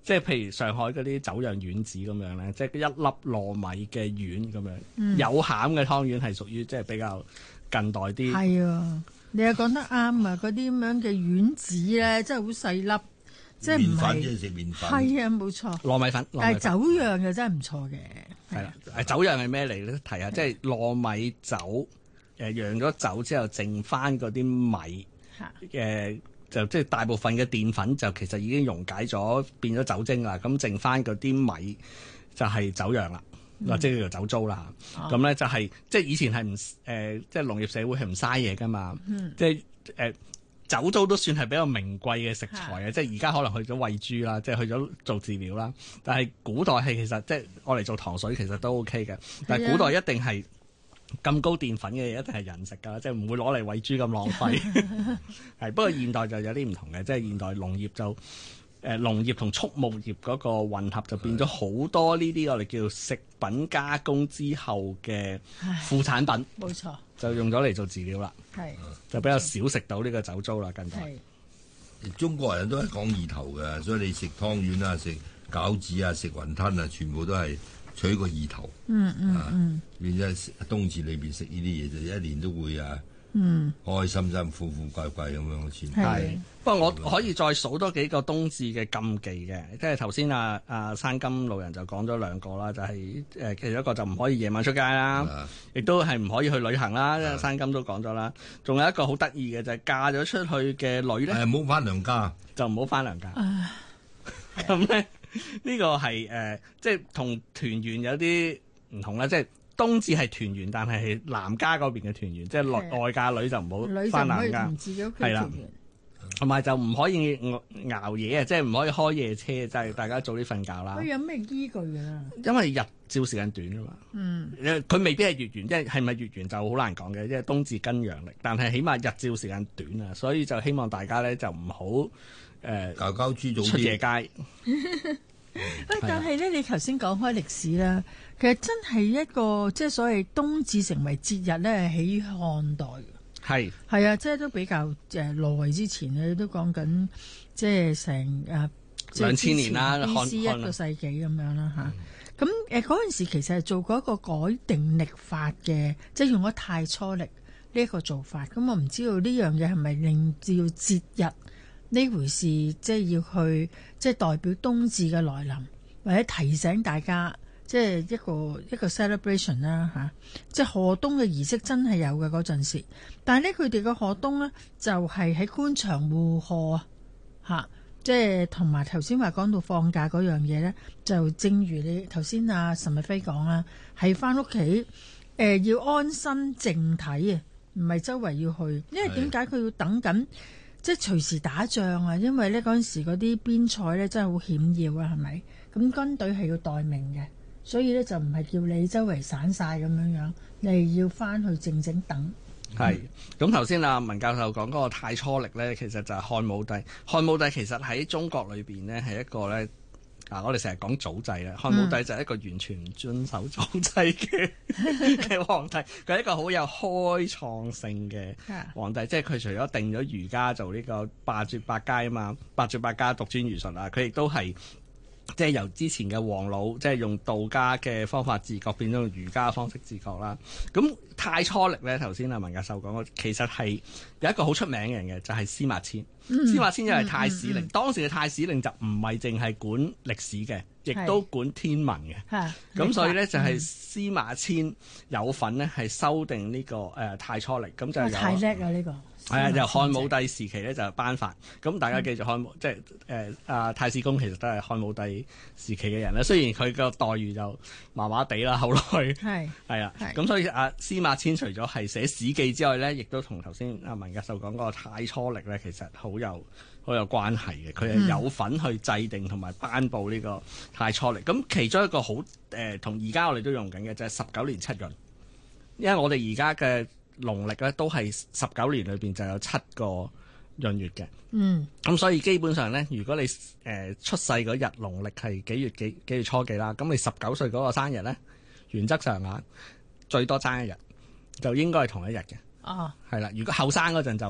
即係譬如上海嗰啲酒釀丸子咁樣咧，即係一粒糯米嘅丸咁樣，嗯、有餡嘅湯圓係屬於即係比較近代啲。 係啊，你又講得啱啊！嗰啲咁樣嘅丸子咧，真係好細粒，即係唔係？即係食麵粉。係啊，冇錯。 糯米粉。 但係酒釀就真係唔錯嘅。 係啦，誒酒釀係咩嚟咧？提下，即係糯米酒，誒釀咗酒之後剩翻嗰啲米，誒、呃、就即係大部分嘅澱粉就其實已經溶解咗，變咗酒精啦。咁剩翻嗰啲米就係酒釀啦，或者叫做酒糟啦。咁咧、嗯、就係、是、即係以前係唔誒，即係農業社會係唔嘥嘢噶嘛。嗯、即係誒。呃酒糟都算係比較名貴嘅食材嘅，即係而家可能去咗餵豬啦，即係去咗做飼料啦。但係古代係其實即係我嚟做糖水，其實都 OK 嘅。但係古代一定係咁高澱粉嘅嘢，一定係人食㗎，即係唔會攞嚟餵豬咁浪費。係不過現代就有啲唔同嘅，即係現代農業就誒、呃、農業同畜牧業嗰個混合就變咗好多呢啲我哋叫食品加工之後嘅副產品。 冇錯。 就用咗嚟做飼料啦，係就比較少食到呢個酒糟啦。近代中國人都係講意頭嘅，所以你食湯圓啊、食餃子啊、食雲吞啊，全部都係取個意頭。嗯嗯嗯，變咗冬至裏邊食呢啲嘢就一年都會啊。嗯，開開心心、富富貴貴咁樣先係。不過我可以再數多幾個冬至嘅禁忌嘅，即係頭先啊啊山金老人就講咗兩個啦，就係、是、誒其中一個就唔可以夜晚出街啦，亦都係唔可以去旅行啦。的山金都講咗啦，仲有一個好得意嘅就係、是、嫁咗出去嘅女咧， 唔好翻娘家， 就唔好翻娘家。咁咧呢個係誒、呃、即係同團圓有啲唔同啦，即係。冬至係團圓，但係係男家嗰邊嘅團圓，即係內外嫁女就唔好翻男家，係啦，同埋就唔可以熬夜啊，即係唔可以開夜車，即係大家早啲瞓覺啦。 佢有咩依據㗎？ 因為日照時間短啊嘛，嗯，佢未必係月圓，即係係咪月圓就好難講嘅，因為冬至跟陽曆，但係起碼日照時間短啊，所以就希望大家咧就唔好誒搞搞豬早啲出夜街。 喂，但係咧，你頭先講開歷史啦，其實真係一個即係所謂冬至成為節日咧，係喺漢代嘅。係係啊，即係都比較誒耐之前咧，都講緊即係成誒兩千年啦 ，B C 一個世紀咁樣啦嚇。咁誒嗰陣時其實係做過一個改定曆法嘅，即係用咗太初曆呢一個做法。咁我唔知道呢樣嘢係咪令到節日呢回事，即係要去即係代表冬至嘅來臨，或者提醒大家，即係一個一個 celebration 啦嚇。即係賀冬嘅儀式真係有嘅嗰陣時，但係咧佢哋嘅賀冬咧就係喺官場互賀啊嚇。即係同埋頭先話講到放假嗰樣嘢咧，就正如你頭先阿岑日飛講啦，係翻屋企誒要安身靜體啊，唔係周圍要去，因為點解佢要等緊？即係隨時打仗啊！因為咧嗰陣時嗰啲邊塞咧真係好險要啊，係咪？咁軍隊係要待命嘅，所以咧就唔係叫你周圍散晒咁樣樣，你係要翻去靜靜等。 係咁頭先阿文教授講嗰個太初曆咧，其實就係漢武帝。漢武帝其實喺中國裏邊呢，係一個咧。啊！我哋成日講祖制啦，漢武帝就係一個完全唔遵守祖制嘅嘅皇帝，佢係一個好有開創性嘅皇帝，即係佢除咗定咗儒家做呢個罷黜百家啊嘛，罷黜百家獨尊儒術啊，佢亦都係即係由之前嘅黃老即係用道家嘅方法治國，變咗用儒家嘅方式治國啦。咁太初曆咧，頭先阿文教授講過，其實係有一個好出名嘅人嘅，就係司馬遷。嗯、司馬遷就係太史令，嗯嗯、當時嘅太史令就唔係淨係管歷史嘅，亦都管天文嘅。咁所以咧就係司馬遷有份咧係修訂呢、這個誒、呃、太初曆，咁就有太叻啊呢個。 係啊，由漢武帝時期咧就頒發，咁大家記住漢武，嗯、即係誒啊太史公其實都係漢武帝時期嘅人啦。雖然佢個待遇就麻麻地啦，後來係係啊，咁所以阿司馬遷除咗係寫史記之外咧，亦都同頭先阿文教授講嗰個太初曆咧，其實好有好有關係嘅。佢係有份去制定同埋頒布呢個太初曆。咁、嗯、其中一個好誒，同而家我哋都用緊嘅就係十九年七閏，因為我哋而家嘅農曆咧都係十九年裏邊就有七個閏月嘅，嗯，咁所以基本上咧，如果你誒、呃、出世嗰日農曆係幾月幾幾月初幾啦，咁你十九歲嗰個生日咧，原則上啊最多爭一日，就應該係同一日嘅，哦，係啦，如果後生嗰陣就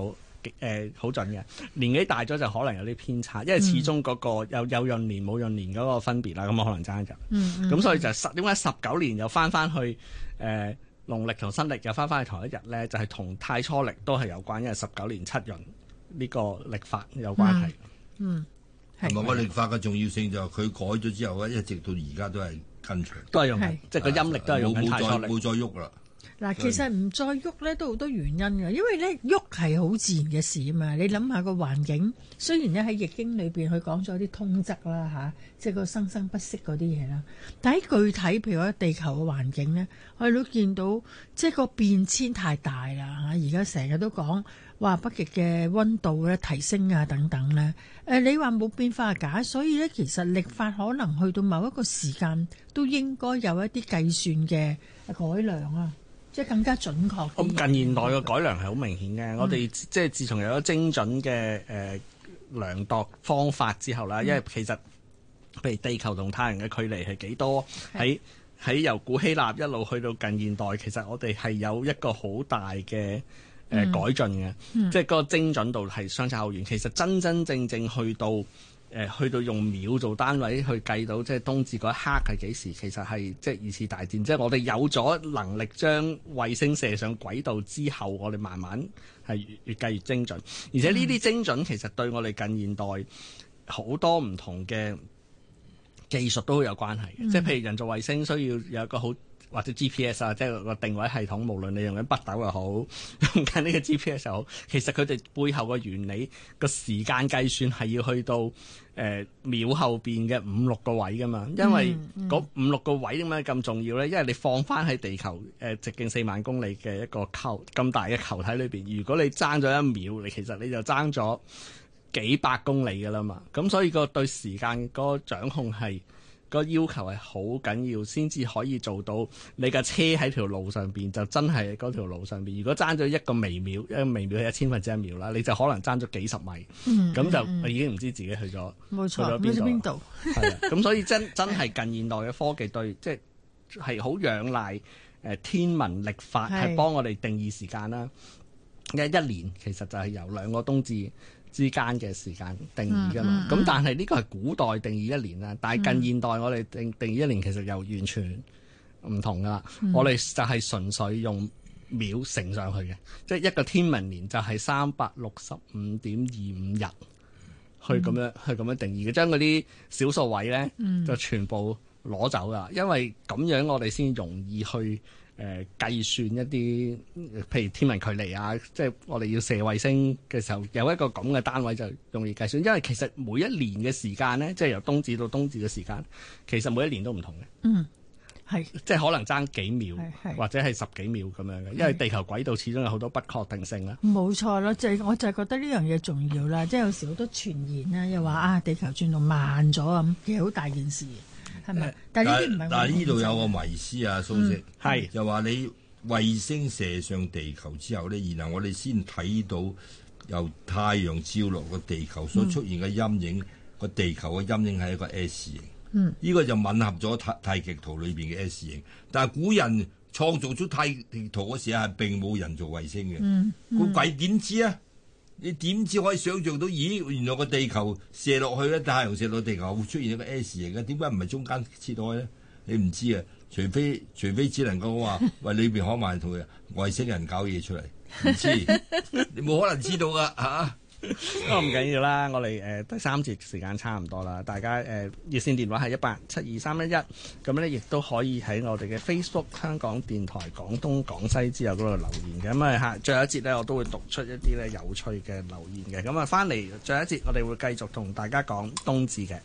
誒好準嘅，年紀大咗就可能有啲偏差，因為始終嗰個有有閏年冇閏年嗰個分別啦，咁可能爭一日。 嗯咁所以就十點解十九年又翻翻去誒、呃、農曆同新曆又翻翻去同一日咧，就係、是、同太初曆都係有關，因為十九年七閏呢個曆法有關係。 嗯， 同埋個曆法嘅重要性就係佢改咗之後咧，一直到而家都係跟隨， 都係用即係個陰曆都係用緊太初曆， 冇再喐啦。 嗱，其實唔再喐咧都好多原因嘅，因為咧喐係好自然嘅事啊嘛。你諗下個環境，雖然咧喺易經裏邊佢講咗啲通則啦嚇，即係個生生不息嗰啲嘢啦，但喺具體譬如話地球嘅環境咧，我哋都見到即係個變遷太大啦嚇。而家成日都講話北極嘅溫度咧提升啊等等咧，誒你話冇變化係假，所以咧其實曆法可能去到某一個時間都應該有一啲計算嘅改良啊。即係更加準確。 咁近現代嘅改良係好明顯嘅，嗯、我哋即係自從有咗精準嘅誒、呃、量度方法之後啦，嗯、因為其實譬如地球同太陽嘅距離係幾多，喺喺由古希臘一路去到近現代，其實我哋係有一個好大嘅誒、呃嗯、改進嘅，嗯、即係嗰個精準度係相差好遠。其實真真正正去到。誒、呃、去到用秒做單位去計到即係冬至嗰一刻係幾時，其實係即係二次大戰，即係我哋有咗能力將衛星射上軌道之後，我哋慢慢係越越計越精準，而且呢啲精準其實對我哋近現代好多唔同嘅技術都好有關係嘅，嗯、即係譬如人造衛星需要有一個好。或者 G P S 啊，即係個定位系統，無論你用緊北斗又好，用緊呢個 G P S 又好，其實佢哋背後個原理個時間計算係要去到誒、呃、秒後邊嘅五六個位噶嘛，因為嗰五六個位點解咁重要咧？因為你放翻喺地球誒、呃、直徑四萬公里嘅一個球咁大嘅球體裏邊，如果你爭咗一秒，你其實你就爭咗幾百公里噶啦嘛，咁所以個對時間嗰個掌控係。個要求係好緊要，先至可以做到你架車喺條路上邊就真係嗰條路上邊。如果爭咗一個微秒，一個微秒係一千分之一秒啦，你就可能爭咗幾十米，咁、嗯、就已經唔知自己去咗，冇錯，去咗邊度。係啊，咁所以真真係近現代嘅科技對，即係係好仰賴誒天文曆法係幫我哋定義時間啦。一一年其實就係由兩個冬至之間嘅時間定義㗎嘛，咁、嗯嗯、但係呢個係古代定義一年啦，但係近現代我哋定定義一年其實又完全唔同㗎啦。嗯、我哋就係純粹用秒乘上去嘅，即係一個天文年就係三百六十五點二五日去咁樣、嗯、去咁樣定義嘅，將嗰啲小數位咧、嗯、就全部攞走㗎，因為咁樣我哋先容易去。誒、呃、計算一啲譬如天文距離啊，即係我哋要射衛星嘅時候，有一個咁嘅單位就容易計算，因為其實每一年嘅時間咧，即係由冬至到冬至嘅時間，其實每一年都唔同嘅。嗯，係，即係可能爭幾秒，或者係十幾秒咁樣嘅，因為地球軌道始終有好多不確定性啦。冇錯啦，就係我就係覺得呢樣嘢重要啦，即係有時好多傳言啦，又話啊地球轉動慢咗咁，其實好大件事。係咪？但係呢啲唔係。但係呢度有個迷思啊，蘇軾係、嗯、就話你衛星射上地球之後咧，然後我哋先睇到由太陽照落個地球所出現嘅陰影，個、嗯、地球嘅陰影係一個 S 型。嗯，呢個就吻合咗太太極圖裏邊嘅 S 型。但係古人創造出太極圖嗰時係並冇人造衛星嘅。嗯，個、嗯、鬼點知啊？你點知可以想像到？咦，原來個地球射落去咧，太陽射落地球會出現一個 S 型嘅，點解唔係中間切開咧？你唔知啊，除非除非只能夠話喂裏邊可能同外星人搞嘢出嚟，唔知你冇可能知道噶嚇。都唔緊要啦，我哋誒、呃、第三節時間差唔多啦，大家誒、呃、熱線電話係一八七二三一一，咁咧亦都可以喺我哋嘅 Facebook 香港電台廣東廣西之友嗰度留言嘅，咁啊嚇，最後一節咧我都會讀出一啲咧有趣嘅留言嘅，咁啊翻嚟最後一節我哋會繼續同大家講冬至嘅。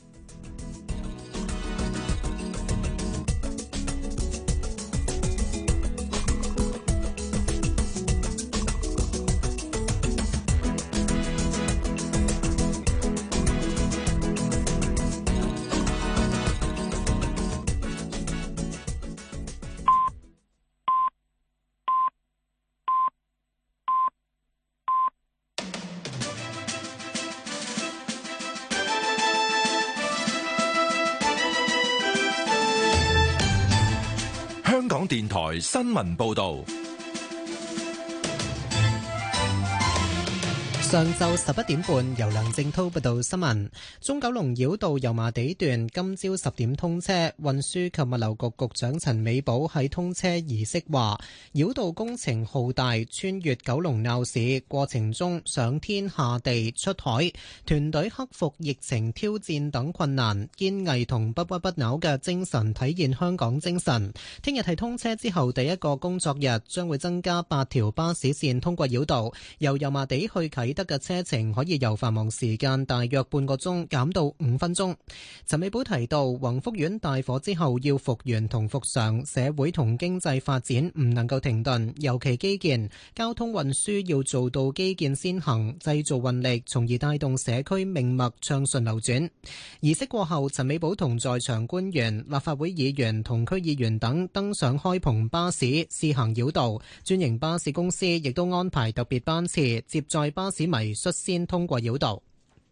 香港電台新聞報道。 上晝十一點半，由梁正滔報道新聞。中九龍繞道油麻地段今朝十點通車，運輸及物流局局長陳美寶喺通車儀式話：繞道工程浩大，穿越九龍鬧市過程中上天下地出海，團隊克服疫情挑戰等困難，堅毅同不屈不撓嘅精神體現香港精神。聽日係通車之後第一個工作日，將會增加八條巴士線通過繞道，由油麻地去啟德嘅車程可以由繁忙時間大約半個鐘減到五分鐘。陳美寶提到，宏福苑大火之後要復原同復常，社會同經濟發展唔能夠停頓，尤其基建、交通運輸要做到基建先行，製造運力，從而帶動社區命脈暢順流轉。儀式過後，陳美寶同在場官員、立法會議員同區議員等登上開篷巴士試行繞道，專營巴士公司亦都安排特別班次接載巴士迷率先通過繞道。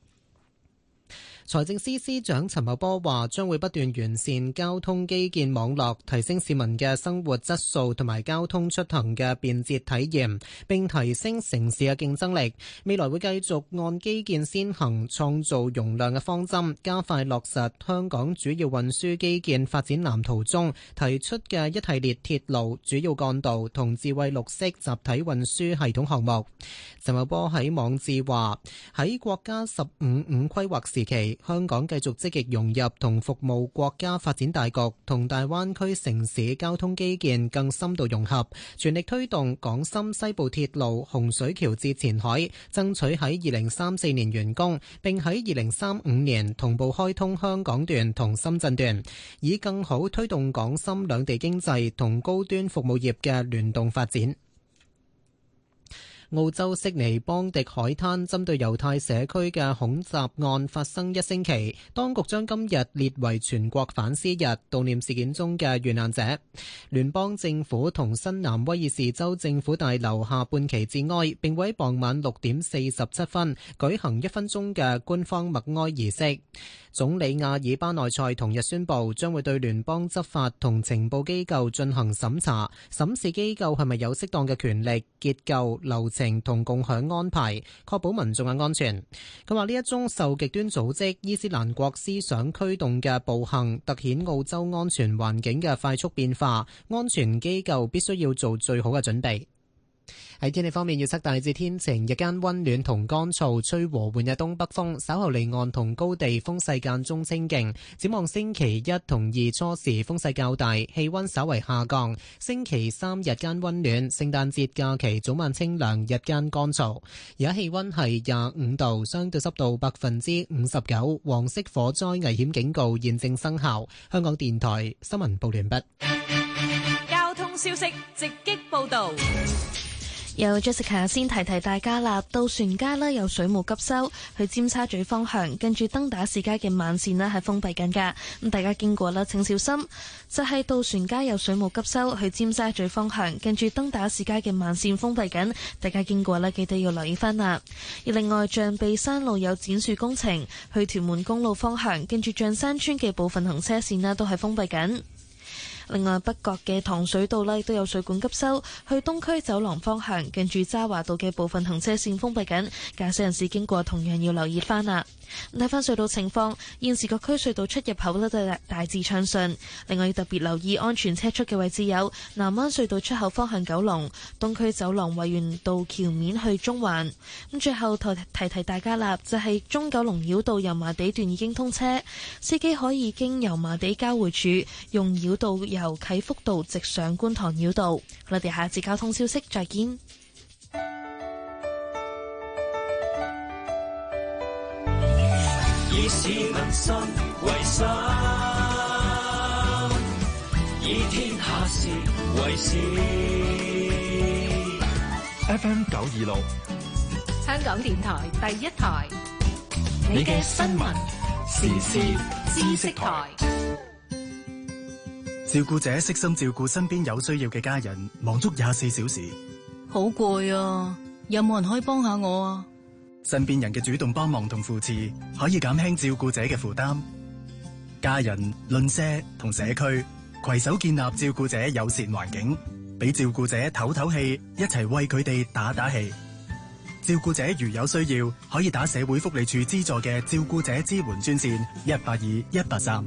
財政司司長陳茂波話，將會不斷完善交通基建網絡，提升市民嘅生活質素同埋交通出行嘅便捷體驗，並提升城市嘅競爭力。未來會繼續按基建先行、創造容量嘅方針，加快落實香港主要運輸基建發展藍圖中提出嘅一系列鐵路、主要幹道同智慧綠色集體運輸系統項目。陳茂波喺網誌話，喺國家十五五規劃時期，香港繼續積極融入同服務國家發展大局，同大灣區城市交通基建更深度融合，全力推動港深西部鐵路洪水橋至前海，爭取喺二零三四年完工，並喺二零三五年同步開通香港段同深圳段，以更好推動港深兩地經濟同高端服務業嘅聯動發展。澳洲悉尼邦迪海灘針對猶太社區嘅恐襲案發生一星期，當局將今日列為全國反思日，悼念事件中嘅遇難者。聯邦政府同新南威爾士州政府大樓下半旗致哀，並會喺傍晚六點四十七分舉行一分鐘嘅官方默哀儀式。總理亞爾巴內塞同日宣布，將會對聯邦執法同情報機構進行審查，審視機構係咪有適當嘅權力、結構、流程同共享安排，確保民眾嘅安全。佢話呢一宗受極端組織伊斯蘭國思想驅動嘅暴行，突顯澳洲安全環境嘅快速變化，安全機構必須要做最好嘅準備。喺天氣方面，預測大致天晴，日間溫暖同乾燥，吹和緩嘅東北風，稍後離岸同高地風勢間中清勁。展望星期一同二初時風勢較大，氣溫稍為下降。星期三日間溫暖，聖誕節假期早晚清涼，日間乾燥。而家氣溫係廿五度，相對濕度百分之五十九，黃色火災危險警告現正生效。香港電台新聞報完畢。 交通消息直擊報道。 有 Jessica 先提提大家啦，渡船街呢有水務急修，去尖沙咀方向，跟住登打士街嘅慢線呢係封閉緊噶，咁大家經過啦，請小心。就係渡船街有水務急修，去尖沙咀方向，跟住登打士街嘅慢線封閉緊，大家經過啦，記得要留意翻啦。而另外象鼻山路有剪樹工程，去屯門公路方向，跟住象山村嘅部分行車線呢都係封閉緊。另外北角嘅糖水道呢都有水管急修，去東區走廊方向，近住渣華道嘅部分行車線封閉緊，駕駛人士經過同樣要留意翻啦。睇翻隧道情況，現時各區隧道出入口呢都大致暢順。另外要特別留意安全車速嘅位置有南灣隧道出口方向九龍、東區走廊維園道橋面去中環。咁最後提提提大家啦，就係、是、中九龍繞道油麻地段已經通車，司機可以經油麻地交匯處用繞道由啟福道直上觀塘繞道。我哋下一節交通消息再見。 以市民心為心，以天下事為事。 F M 九二六， 香港電台第一台， 你嘅新聞時事知識台。 照顧者悉心照顧身邊有需要嘅家人，忙足廿四小時， 好攰啊！有冇人可以幫下我啊？ 身邊人嘅主動幫忙同扶持，可以減輕照顧者嘅負擔。家人、鄰舍同社區攜手建立照顧者友善環境，俾照顧者唞唞氣，一齊為佢哋打打氣。 照顧者如有需要，可以打社會福利署資助嘅照顧者支援專線一八二一八三。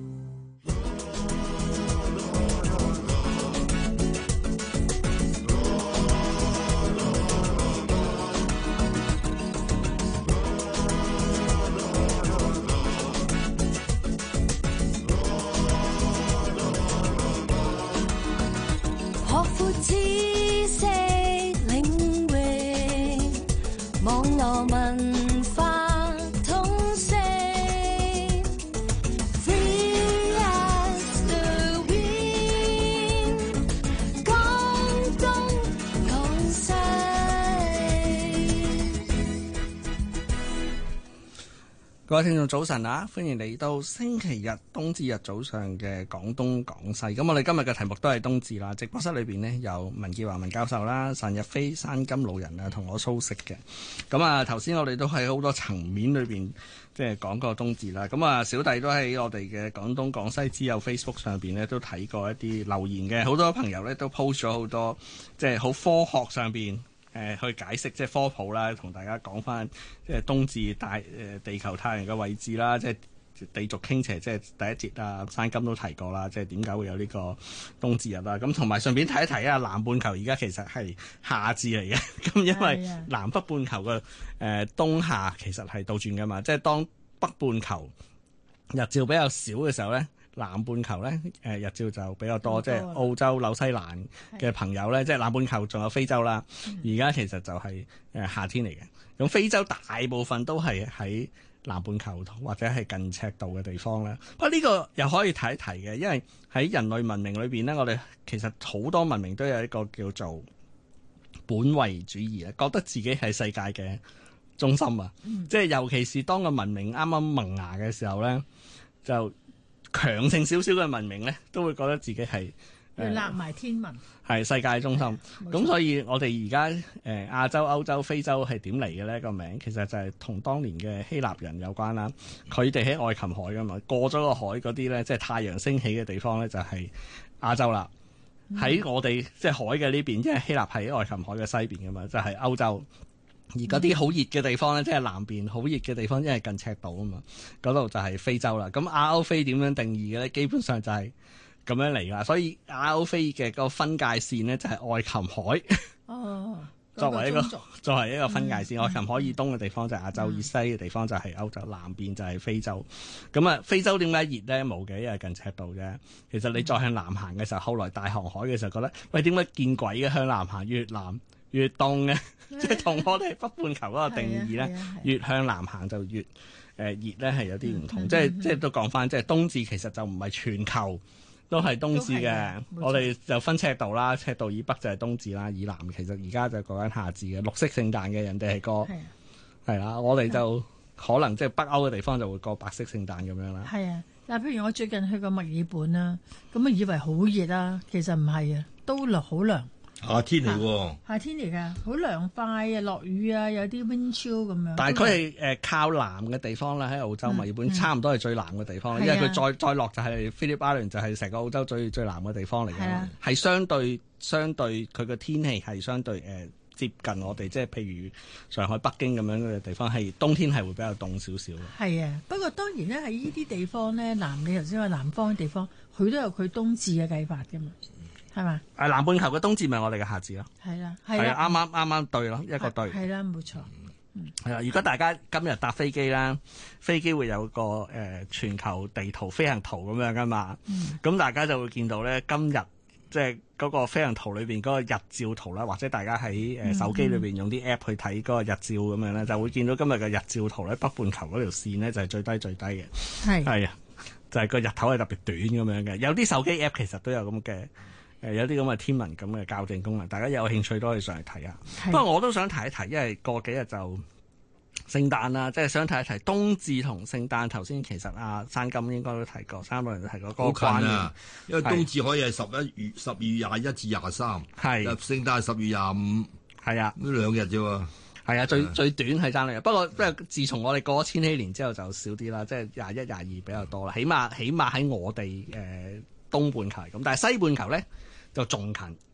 各位聽眾早晨啊，歡迎嚟到星期日冬至日早上嘅廣東廣西。咁我哋今日嘅題目都係冬至啦。直播室裏邊呢，有文潔華文教授啦、單日飛、山金老人啊，同我蘇軾嘅。咁啊，頭先我哋都喺好多層面裏邊即係講過冬至啦。咁啊，小弟都喺我哋嘅廣東廣西之友 Facebook 上邊呢，都睇過一啲留言嘅，好多朋友呢，都 post 咗好多即係好科學上邊。誒、呃、去解釋即係科普啦，同大家講翻即係冬至大誒、呃、地球太陽嘅位置啦，即係地軸傾斜，即係第一節啊，山金都提過啦，即係點解會有呢個冬至日啦？咁同埋順便提一提啊，南半球而家其實係夏至嚟嘅，咁因為南北半球嘅誒、呃、冬夏其實係倒轉㗎嘛，即係當北半球日照比較少嘅時候咧。南半球咧，誒日照就比較多，即係澳洲、紐西蘭嘅朋友咧，即係南半球仲有非洲啦。而家其實就係誒夏天嚟嘅。咁非洲大部分都係喺南半球或者係近赤道嘅地方啦。不過呢個又可以提一提嘅，因為喺人類文明裏邊咧，我哋其實好多文明都有一個叫做本位主義啊，覺得自己係世界嘅中心啊。嗯、即係尤其是當個文明啱啱萌芽嘅時候咧，就強盛少少嘅文明咧，都會覺得自己係要立埋天文， 係、呃、世界中心。咁所以我哋而家誒亞洲、歐洲、非洲係點嚟嘅咧？個名其實就係同當年嘅希臘人有關啦。佢哋喺愛琴海噶嘛，過咗個海嗰啲咧，即係太陽升起嘅地方咧，就係亞洲啦。喺、嗯、我哋即係海嘅呢邊，因為希臘係喺愛琴海嘅西邊噶嘛，就係、是、歐洲。而嗰啲好熱嘅地方咧，即係南邊好熱嘅地方，因為近赤道啊嘛，嗰度就係非洲啦。咁亞歐非點樣定義嘅咧？基本上就係咁樣嚟㗎。所以亞歐非嘅個分界線咧，就係愛琴海。哦，作為一個作為一個分界線，嗯、愛琴海以東嘅地方就係亞洲，嗯、以西嘅地方就係歐洲，南邊就係非洲。咁啊，非洲點解熱咧？冇嘅，因為近赤道啫。其實你再向南行嘅時候，後來大航海嘅時候覺得，喂，點解見鬼嘅向南行越南越凍嘅？即係同我哋北半球嗰個定義咧，越向南行就越誒、呃、熱咧，係有啲唔同。嗯、即係、嗯、即係都講翻，即係冬至其實就唔係全球都係冬至嘅。我哋就分赤道啦，赤道以北就係冬至啦，以南其實而家就講緊夏至嘅。綠色聖誕嘅人哋係過係啦，我哋就可能即係北歐嘅地方就會過白色聖誕咁樣啦。係啊，嗱，譬如我最近去過墨爾本啦，咁啊以為好熱啦，其實唔係啊，都落好涼。 夏天嚟喎， 夏天嚟㗎，好涼快啊，落雨啊，有啲 wind chill 咁樣。 但係佢係誒靠南嘅地方啦，喺澳洲墨爾本、嗯、差唔多係最南嘅地方，嗯、因為佢再再落就係 Phillip Island，就係成個澳洲最最南嘅地方嚟嘅，係相對相對佢嘅天氣係相對誒、呃、接近我哋，即係譬如上海、北京咁樣嘅地方，係冬天係會比較凍少少。係啊，不過當然咧喺呢啲地方咧，南你頭先話南方嘅地方，佢都有佢冬至嘅計法㗎嘛。係嘛？誒，南半球嘅冬至咪我哋嘅夏至咯。係啦，係啊，啱啱啱啱對咯，一個對。係啦，冇錯。嗯，係啊。如果大家今日搭飛機啦，飛機會有個誒、呃、全球地圖飛行圖咁樣噶嘛。咁、嗯、大家就會見到咧，今日即係嗰個飛行圖裏邊嗰個日照圖啦，或者大家喺誒手機裏邊用啲 app 去睇嗰個日照咁樣咧，嗯、就會見到今日嘅日照圖咧，北半球嗰條線咧就係最低最低嘅。係係啊，就係、是、個日頭係特別短咁樣嘅。有啲手機 app 其實都有咁嘅。誒、呃、有啲咁嘅天文咁嘅校正功能，大家有興趣都可以上嚟睇下。不過我都想提一提，因為過幾日就聖誕啦，即係想提一提冬至同聖誕。頭先其實阿山金應該都提過，三個人都提過嗰個關聯啊。 因為冬至可以係十一月十二月廿一至廿三，係聖誕係十月廿五，係啊，呢兩日啫喎。係啊，最最短係爭兩日。不過即係自從我哋過咗千禧年之後就少啲啦，即係廿一廿二比較多啦。起碼起碼喺我哋誒、呃、東半球咁，但係西半球咧就仲近，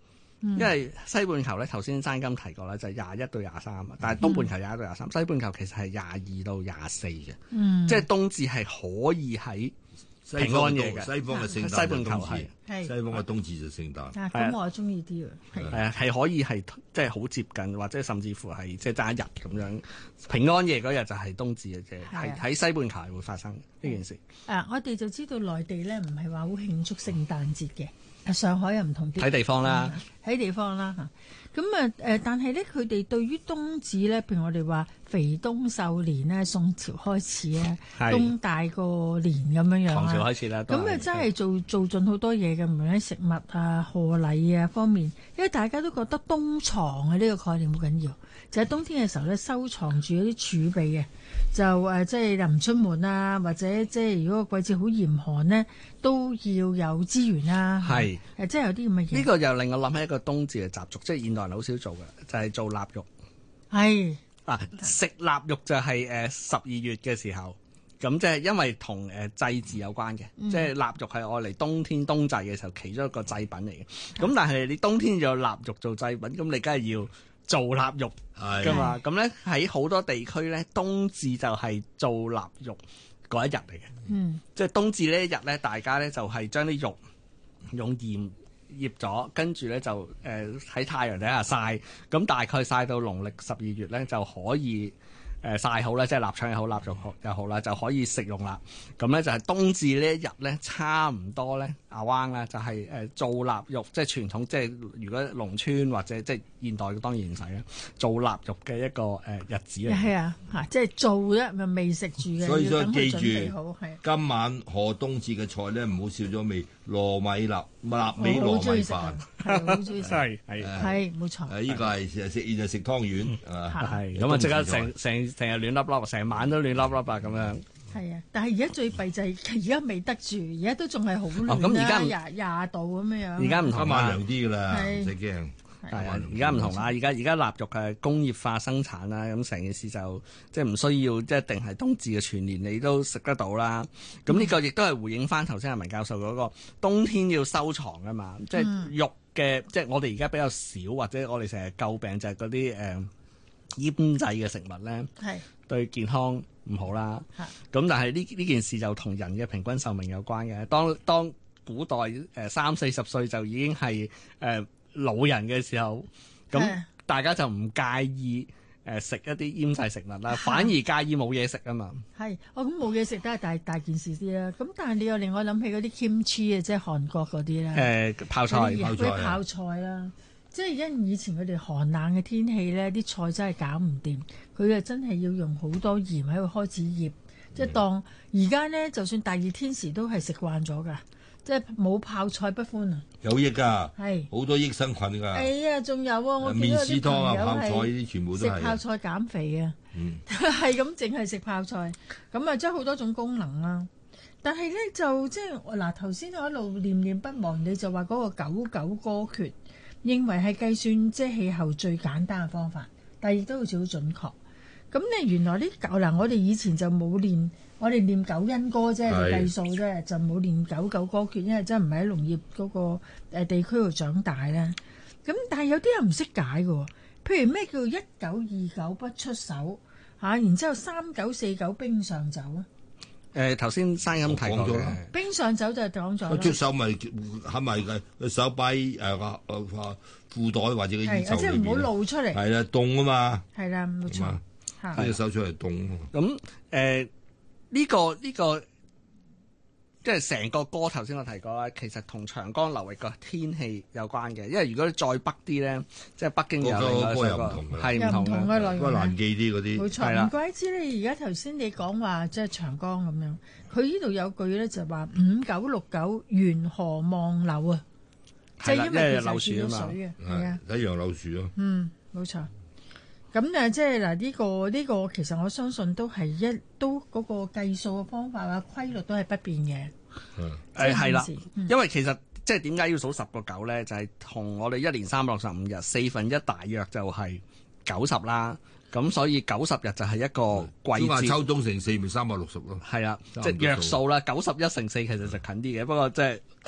因為西半球咧頭先山金提過啦，就係廿一到廿三啊，但係東半球廿一到廿三，西半球其實係廿二到廿四嘅， 嗯、 即係冬至係可以喺平安夜嘅。 西方嘅聖誕， 西半球係西方嘅冬至就聖誕。 啊，咁我中意啲啊， 係啊，係可以係即係好接近，或者甚至乎係即係爭一日咁樣。平安夜嗰日就係冬至嘅啫，係喺西半球係會發生呢件事。 啊，我哋就知道內地咧唔係話好慶祝聖誕節嘅。上海又唔同啲， 睇地方啦， 睇、嗯、地方啦嚇。咁啊誒，但係咧，佢哋對於冬至咧，譬如我哋話肥冬瘦年咧，宋朝開始啊，冬大過年咁樣樣唐朝開始啦。 咁啊，真係做做盡好多嘢嘅，無論喺食物啊、賀禮啊方面，因為大家都覺得冬藏啊呢個概念好緊要，就喺、是、冬天嘅時候咧，收藏住一啲儲備嘅，就誒即係又唔出門啊，或者即係如果個季節好嚴寒呢，都要有資源啦。係誒，即係有啲咁嘅嘢。 呢個又令我諗起一個冬至嘅習俗，即係現代人好少做嘅，就係、是、做臘肉。 係啊，食臘肉就係誒十二月嘅時候，咁即係因為同誒祭祀有關嘅，嗯、即係臘肉係愛嚟冬天冬祭嘅時候其中一個祭品嚟嘅。咁、嗯、但係你冬天有臘肉做祭品，咁你梗係要做臘肉㗎嘛？咁咧喺好多地區咧，冬至就係做臘肉嗰一日嚟嘅。嗯，即係冬至呢一日咧，大家咧就係將啲肉用鹽醃咗，跟住咧就誒喺、呃、太陽底下曬，咁大概曬到農曆十二月咧就可以。誒曬好咧，即係臘腸又好，臘肉又好啦，就可以食用啦。咁咧就係冬至呢一日咧，差唔多咧，阿灣啦就係誒做臘肉，即係傳統，即係如果農村或者即係現代當然唔使啦，做臘肉嘅一個誒日子嚟。係啊，嚇，即係做啫，咪未食住嘅。 所以所以記住， 好今晚賀冬至嘅菜咧，唔好少咗味糯米臘臘味糯米飯。 係好中意食， 係係係冇錯。 誒呢個係食食就食湯圓啊， 係咁啊！即刻成成成日亂粒粒，成晚都亂粒粒啊咁樣。 係啊，但係而家最弊就係而家未得住，而家都仲係好暖咁而家廿廿度咁樣樣。 而家唔同， 今晚涼啲㗎啦，唔使驚。 係啊，而家唔同啦，而家而家臘肉係工業化生產啦，咁成件事就即係唔需要即係一定係冬至嘅全年你都食得到啦。咁呢個亦都係回應翻頭先阿文教授嗰個冬天要收藏啊嘛，即係肉嘅，即係我哋而家比較少或者我哋成日詬病就係嗰啲誒醃製嘅食物咧，係對健康唔好啦。咁但係呢呢件事就同人嘅平均壽命有關嘅。當當古代誒三四十歲就已經係誒。呃老人嘅時候，咁大家就唔介意誒食一啲醃製食物啦，反而介意冇嘢食啊嘛。係，哦咁冇嘢食都係大大件事啲啦。咁但係你又令我諗起嗰啲 kimchi 啊，即係韓國嗰啲咧。誒泡菜，泡菜，泡菜啦。即係因以前佢哋寒冷嘅天氣咧，啲菜真係搞唔掂，佢啊真係要用好多鹽喺度開始醃，即係當而家咧，就算大熱天時都係食慣咗㗎。即係冇泡菜不歡啊！ 有益㗎， 係好多益生菌㗎。 哎呀，仲有啊！我見到啲朋友係食泡菜減肥嘅，係咁淨係食泡菜，咁啊，即係好多種功能啦。但係咧就即係嗱，頭先我一路念念不忘，你就話嗰個九九歌訣，認為係計算即係氣候最簡單嘅方法，但係亦都好似好準確。咁你原來呢九嗱，我哋以前就冇練。我哋念九因歌啫，你計數啫，就冇念九九歌訣，因為真係唔係喺農業嗰個誒地區度長大啦。咁但係有啲人唔識解嘅，譬如咩叫一九二九不出手嚇、啊，然之後三九四九冰上走啊。誒頭先生咁提過嘅冰上走就講咗。 出手咪係咪嘅手擺誒誒誒褲袋或者個衣袖裏邊，即係唔好露出嚟。係啦，凍啊嘛。係啦，冇錯。嚇，隻手出嚟凍。咁誒。 呢、這個呢、這個即係成個歌頭先我提過啦，其實同長江流域個天氣有關嘅，因為如果你再北啲咧，即係北京有另外一首歌，係唔同嘅， 嗰個難記啲嗰啲。 冇錯，唔怪之你而家頭先你講話即係長江咁樣，佢呢度有句咧就話五九六九沿河望柳啊，即係因為其實見到水嘅，係啊， 一樣柳樹咯。 嗯，冇錯。咁誒，即係嗱，呢個呢個其實我相信都係一都嗰個計數嘅方法啊規律都係不變嘅。 嗯，誒係啦，因為其實即係點解要數十個九咧？就係、是、同我哋一年三百六十五日四分一大約就係九十啦。咁所以九十日就係一個季節。 秋冬乘四咪三百六十咯。 係啦，即係約數啦。九十一乘四其實就近啲嘅，不過即係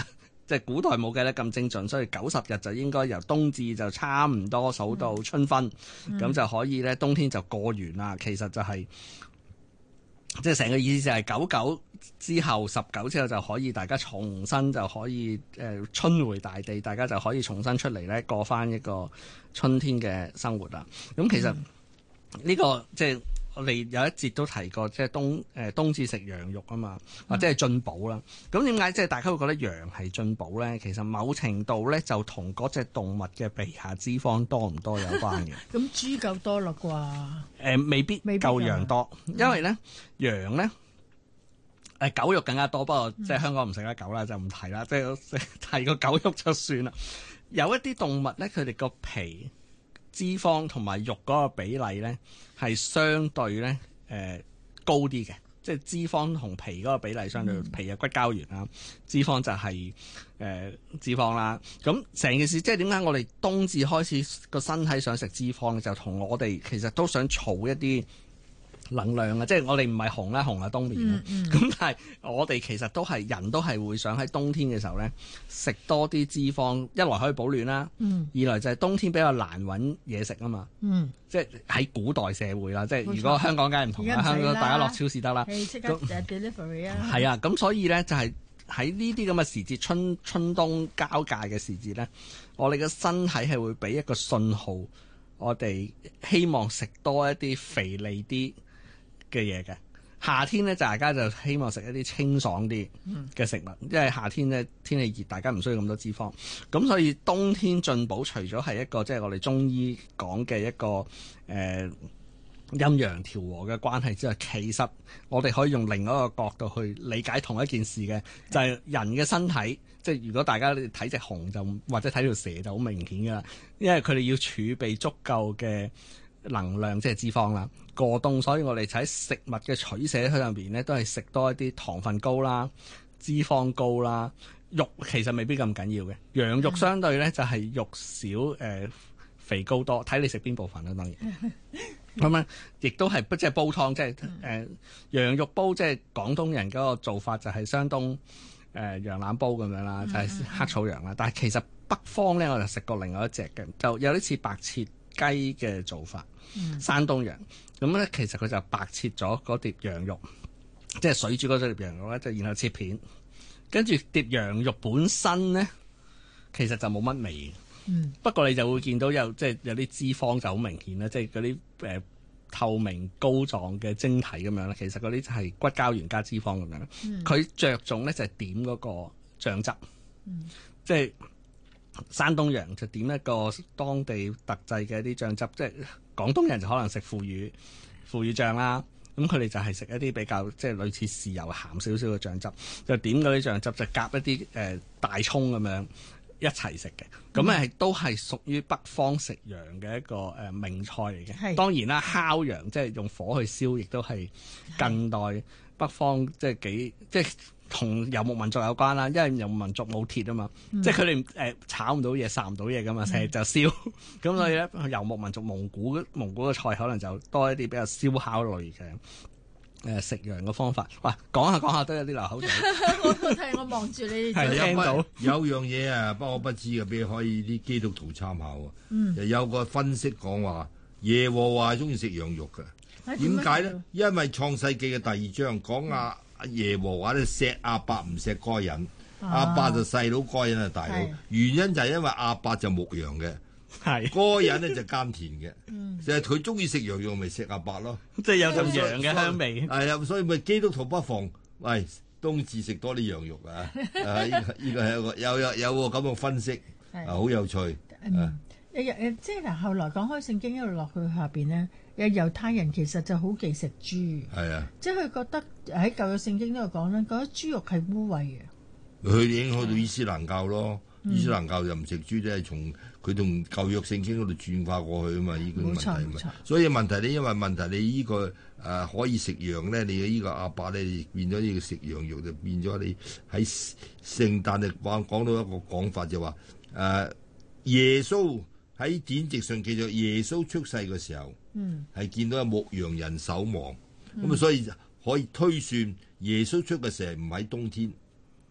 即係古代冇計得咁精準，所以九十日就應該由冬至就差唔多數到春分，咁、嗯、就可以咧冬天就過完啦。其實就係、是。即係成個意思就係九九之後十九之後就可以大家重新就可以誒、呃、春回大地，大家就可以重新出嚟咧過翻一個春天嘅生活啦。咁其實呢、這個即係我哋有一節都提過，即係冬誒、呃、冬至食羊肉啊嘛，或者係進補啦。咁點解即係大家會覺得羊係進補咧？其實某程度咧就同嗰隻動物嘅皮下脂肪多唔多有關嘅。 咁豬夠多啦啩？誒、 呃，未必夠羊多，因為咧。嗯羊咧，誒、呃、狗肉更加多，不過即係香港唔食得狗啦，就唔提啦。即係提個狗肉就算啦。有一啲動物咧，佢哋個皮、脂肪同埋肉嗰個比例咧，係相對咧誒、呃、高啲嘅。即係脂肪同皮嗰個比例相對，皮係骨膠原啦，脂肪就係、是、誒、呃、脂肪啦。咁成件事即係點解我哋冬至開始個身體想食脂肪，就同我哋其實都想儲一啲能量啊，即係我哋唔係紅啦，紅啊冬眠啦。咁、嗯嗯、但係我哋其實都係人都係會想喺冬天嘅時候咧食多啲脂肪，一來可以保暖啦，嗯、二來就係冬天比較難揾嘢食啊嘛。嗯、即係喺古代社會啦，即係如果香港梗係唔同啦，香港大家落超市得啦， 即刻 delivery 啊。 係啊，咁所以咧就係喺呢啲咁嘅時節，春春冬交界嘅時節咧，我哋嘅身體係會俾一個信號，我哋希望食多一啲肥膩啲嘅嘢嘅。夏天咧，大家就希望食一啲清爽啲嘅食物，嗯、因為夏天咧天氣熱，大家唔需要咁多脂肪。咁所以冬天進補，除咗係一個即係、就是、我哋中醫講嘅一個誒、呃、陰陽調和嘅關係之外，其實我哋可以用另一個角度去理解同一件事嘅，就係、是、人嘅身體。即係如果大家睇隻熊就或者睇條蛇就好明顯㗎啦，因為佢哋要儲備足夠嘅能量，即係脂肪啦。過冬，所以我哋喺食物嘅取捨上邊咧，都係食多一啲糖分高啦、脂肪高啦。肉其實未必咁緊要嘅，羊肉相對咧就係、是、肉少誒、呃、肥高多，睇你食邊部分啦。當然咁樣，亦都係即係煲湯，即係誒、呃、羊肉煲，即係廣東人嗰個做法就係雙冬誒、呃、羊腩煲咁樣啦，就係、是、黑草羊啦。但係其實北方咧，我就食過另外一隻嘅，就有啲似白切雞嘅做法，嗯、山東羊。咁咧，其實佢就白切咗嗰碟羊肉，即係水煮嗰碟羊肉咧，就然後切片，跟住碟羊肉本身咧，其實就冇乜味。嗯，不過你就會見到有即係有啲脂肪就好明顯啦，即係嗰啲誒透明膏狀嘅晶體咁樣啦。其實嗰啲就係骨膠原加脂肪咁樣。佢、嗯、着重咧就係點嗰個醬汁，嗯、即係山東羊就點一個當地特製嘅一啲醬汁，即係。廣東人就可能食腐乳腐乳醬啦，咁佢哋就係食一啲比較即係類似豉油鹹少少嘅醬汁，就點嗰啲醬汁就夾一啲誒、呃、大葱咁樣一齊食嘅，咁誒、嗯、都係屬於北方食羊嘅一個誒、呃、名菜嚟嘅。是當然啦，烤羊即係用火去燒，亦都係近代北方即係幾即係。同游牧民族有關啦，因為游牧民族冇鐵啊嘛，嗯、即係佢哋誒炒唔到嘢、殺唔到嘢噶嘛，成日就燒。咁、嗯、所以咧，游牧民族蒙古蒙古嘅菜可能就多一啲比較燒烤類嘅誒、呃、食羊嘅方法。哇，講下講下都有啲流口水。 我都睇，我望住你。 係聽到有樣嘢啊，不我不知嘅，俾可以啲基督徒參考啊。嗯，有個分析講話，耶和華中意食羊肉嘅。點解咧？因為創世記嘅第二章講啊。嗯耶和華咧錫亞伯唔錫該隱，亞伯就細佬，該隱係大佬。原因就係因為亞伯就牧羊嘅，該隱咧就耕田嘅。就係佢中意食羊肉，咪錫亞伯咯。即係有陣羊嘅香味。係啊，所以咪基督徒不妨喂冬至食多啲羊肉啊！啊，呢個呢個係一個有有有個咁嘅分析，啊好有趣。 嗯，誒誒，即係嗱，後來講開聖經一路落去下邊咧。有猶太人其實就好忌食豬，係啊，即係佢覺得喺舊約聖經都度講咧，覺得豬肉係污穢嘅。 佢已經去到伊斯蘭教咯，嗯、伊斯蘭教就唔食豬，即係從佢同舊約聖經嗰度轉化過去啊嘛，呢、這個問題嘛。冇錯，所以問題咧，因為問題你呢、這個誒、呃、可以食羊咧，你嘅呢個阿伯咧變咗呢個食羊肉，就變咗你喺聖誕就講講到一個講法就話誒、呃、耶穌喺典籍上記咗耶穌出世嘅時候。嗯，係見到有牧羊人守望，咁啊、嗯，所以可以推算耶穌出嘅時候唔喺冬天，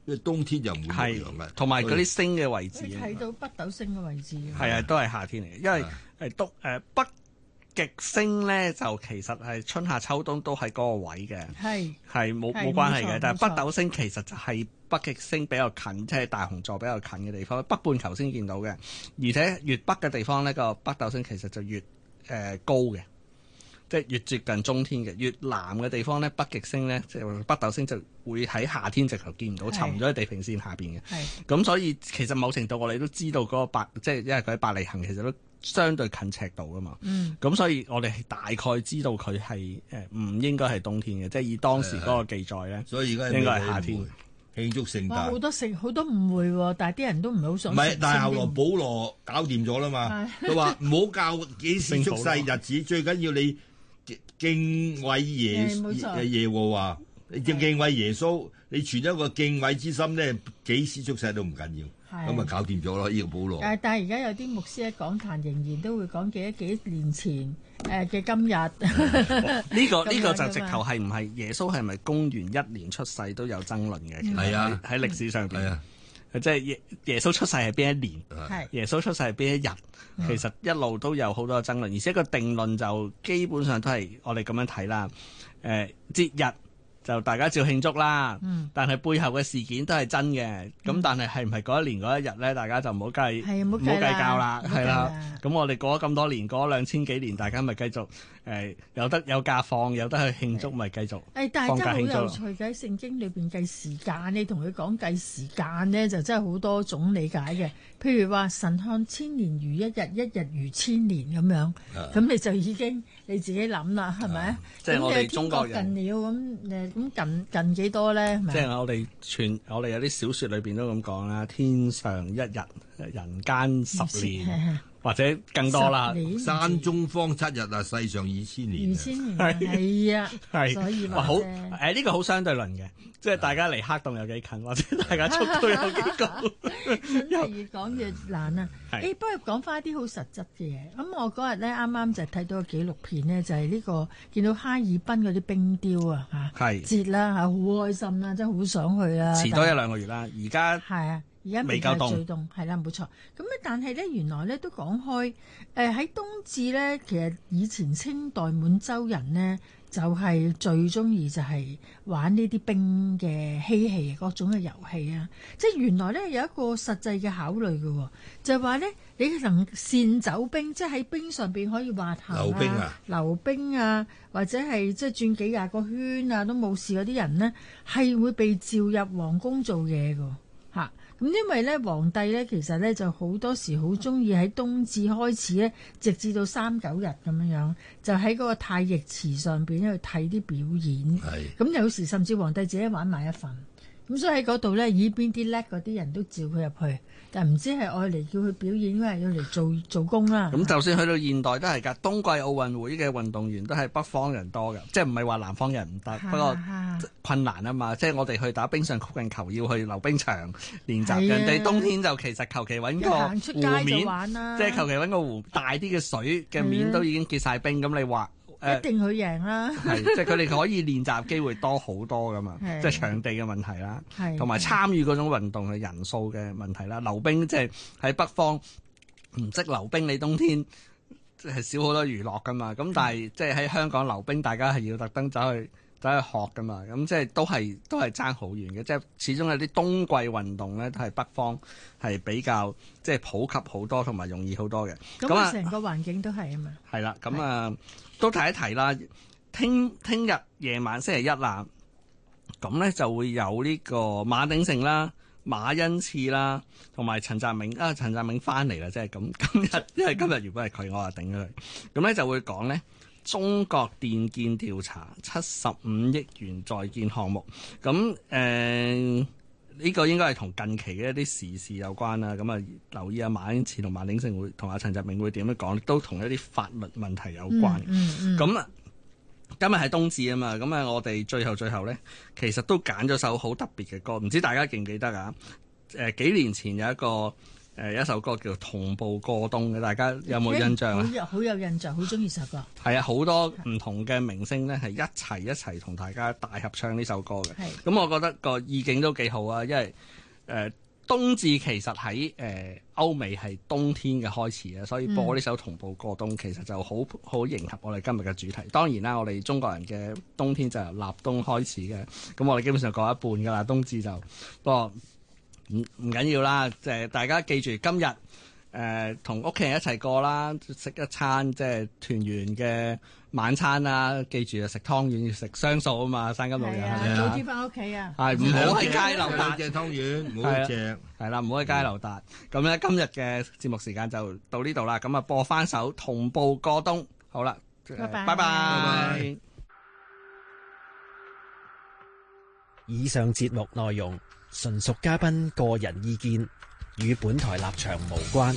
因為冬天就唔會陽嘅， 同埋嗰啲星嘅位置， 睇到北斗星嘅位置， 係啊，都係夏天嚟嘅，因為誒東誒北極星咧就其實係春夏秋冬都喺嗰個位嘅，係係冇冇關係嘅，但係北斗星其實就係北極星比較近，即係大熊座比較近嘅地方，北半球先見到嘅，而且越北嘅地方呢個北斗星其實就越誒、呃、高嘅。即係越接近中天嘅，越南嘅地方咧，北極星咧，即係北斗星就會喺夏天直頭見唔到，沉咗喺地平線下邊嘅。係咁，所以其實某程度我哋都知道嗰個百，即係因為佢喺伯利恆其實都相對近赤道噶嘛。嗯。咁所以我哋係大概知道佢係誒唔應該係冬天嘅，即係以當時嗰個記載咧。所以而家應該係夏天慶祝聖誕。 哇！好多聖好多誤會喎，但係啲人都唔係好想。 唔係，但係後來保羅搞掂咗啦嘛。佢話唔好教幾時出世日子，最緊要你。敬畏耶耶和華，敬敬畏耶穌，你存一個敬畏之心咧，幾時出世都唔緊要，咁啊搞掂咗咯。呢個保羅。但係但係而家有啲牧師喺講壇仍然都會講幾幾年前誒嘅、呃、今日。 呢個呢個就直頭係唔係耶穌係咪公元一年出世都有爭論嘅？係啊，喺歷史上邊。係啊。即係耶耶穌出世係邊一年？係耶穌出世係邊一日？其實一路都有好多爭論，而且個定論就基本上都係我哋咁樣睇啦。誒、呃、節日就大家照慶祝啦，嗯、但係背後嘅事件都係真嘅。咁、嗯、但係係唔係嗰一年嗰一日咧？大家就唔好計，唔好計較啦，係啦。咁我哋過咗咁多年，過咗兩千幾年，大家咪繼續誒、呃、有得有假放，有得去慶祝，咪繼續放假慶祝。誒，但係真係好有趣嘅，喺聖經裏邊計時間，你同佢講計時間咧，就真係好多種理解嘅。譬如話神看千年如一日，一日如千年咁樣，咁、啊、你就已經你自己諗啦，係咪？ 即係我哋中國人近了咁誒，咁近近幾多咧？ 即係我哋全我哋有啲小説裏邊都咁講啦，天上一日，人間十年。或者更多啦， 山中方七日啊，世上二千年。 二千年係啊，係所以話好誒，呢、呃這個好相對論嘅，即係大家離黑洞有幾近，或者大家速度有幾高， 真係越講越難啊！誒、欸，不如講翻一啲好實質嘅嘢。咁我嗰日咧啱啱就睇到個紀錄片呢，就係、是、呢、這個見到哈爾濱嗰啲冰雕啊嚇，節啦嚇，好開心啦，真係好想去啦。 遲多一兩個月啦，而家係啊。而家未夠最凍，係啦，冇錯。咁咧，但係咧，原來咧都講開，誒、呃、喺冬至咧，其實以前清代滿洲人呢，就係、是、最中意就係玩呢啲冰嘅嬉戲，各種嘅遊戲啊。即係原來咧有一個實際嘅考慮嘅，就係話咧，你能善走冰，即係喺冰上邊可以滑行啊、溜冰啊、溜冰啊，或者係即係轉幾廿個圈啊都冇事嗰啲人呢，係會被召入皇宮做嘢㗎嚇。咁因為咧，皇帝咧其實咧就好多時好中意喺冬至開始咧，直至到三九日咁樣樣，就喺嗰個太液池上邊去睇啲表演。係。咁有時甚至皇帝自己玩埋一份。咁所以喺嗰度咧，以邊啲叻嗰啲人都召佢入去，但唔知係愛嚟叫佢表演，因為要嚟做做工啦。咁就算去到現代都係㗎，冬季奧運會嘅運動員都係北方人多㗎，即係唔係話南方人唔得，不過困難啊嘛。即係我哋去打冰上曲棍球要去溜冰場練習，人哋冬天就其實求其揾個湖面，即係求其揾個湖大啲嘅水嘅面都已經結晒冰，咁你話？ 一定去贏啦！ 係，即係佢哋可以練習機會多好多噶嘛，即係場地嘅問題啦，同埋參與嗰種運動嘅人數嘅問題啦。溜冰即係喺北方唔識溜冰，你冬天即係少好多娛樂噶嘛。咁但係即係喺香港溜冰，大家係要特登走去走去學噶嘛。咁即係都係都係爭好遠嘅。即係始終有啲冬季運動咧，都係北方係比較即係普及好多，同埋容易好多嘅。 咁啊，成個環境都係啊嘛。 係啦，咁啊。都提一提啦，聽聽日夜晚星期一啦，咁咧就會有呢個馬鼎盛啦、馬恩賜啦，同埋陳澤銘啊，陳澤銘翻嚟啦，即係咁今日，因為今日如果係佢，我就頂咗佢。咁咧就會講咧中國電建調查七十五億元在建項目，咁誒呢個應該係同近期嘅一啲時事有關啦。咁啊留意下馬恩賜同馬鼎盛會同阿陳澤銘會點樣講，都同一啲法律問題有關。咁、嗯嗯嗯、今日係冬至啊嘛，咁啊我哋最後最後咧，其實都揀咗首好特別嘅歌，唔知大家記唔記得啊？誒、呃、幾年前有一個誒一首歌叫《同步過冬》嘅，大家有冇印象啊？ 好有好有印象，好中意首歌。 係啊，好多唔同嘅明星咧，係一齊一齊同大家大合唱呢首歌嘅。咁我覺得個意境都幾好啊，因為誒、呃、冬至其實喺誒、呃、歐美係冬天嘅開始啊，所以播呢首《同步過冬》其實就好好迎合我哋今日嘅主題。當然啦，我哋中國人嘅冬天就由立冬開始嘅，咁我哋基本上過一半㗎啦，冬至就不過。唔唔緊要啦，即係大家記住今日誒同屋企人一齊過啦，食一餐即係團圓嘅晚餐啦。記住啊，食湯圓要食雙數啊嘛，生金六日係早啲翻屋企啊！ 係唔好喺街流達嘅湯圓，唔好隻係啦，唔好喺街流達。咁咧、嗯、今日嘅節目時間就到呢度啦。咁啊播翻首《同步過冬》好啦，拜拜拜拜。 以上節目內容純屬嘉賓個人意見，與本台立場無關。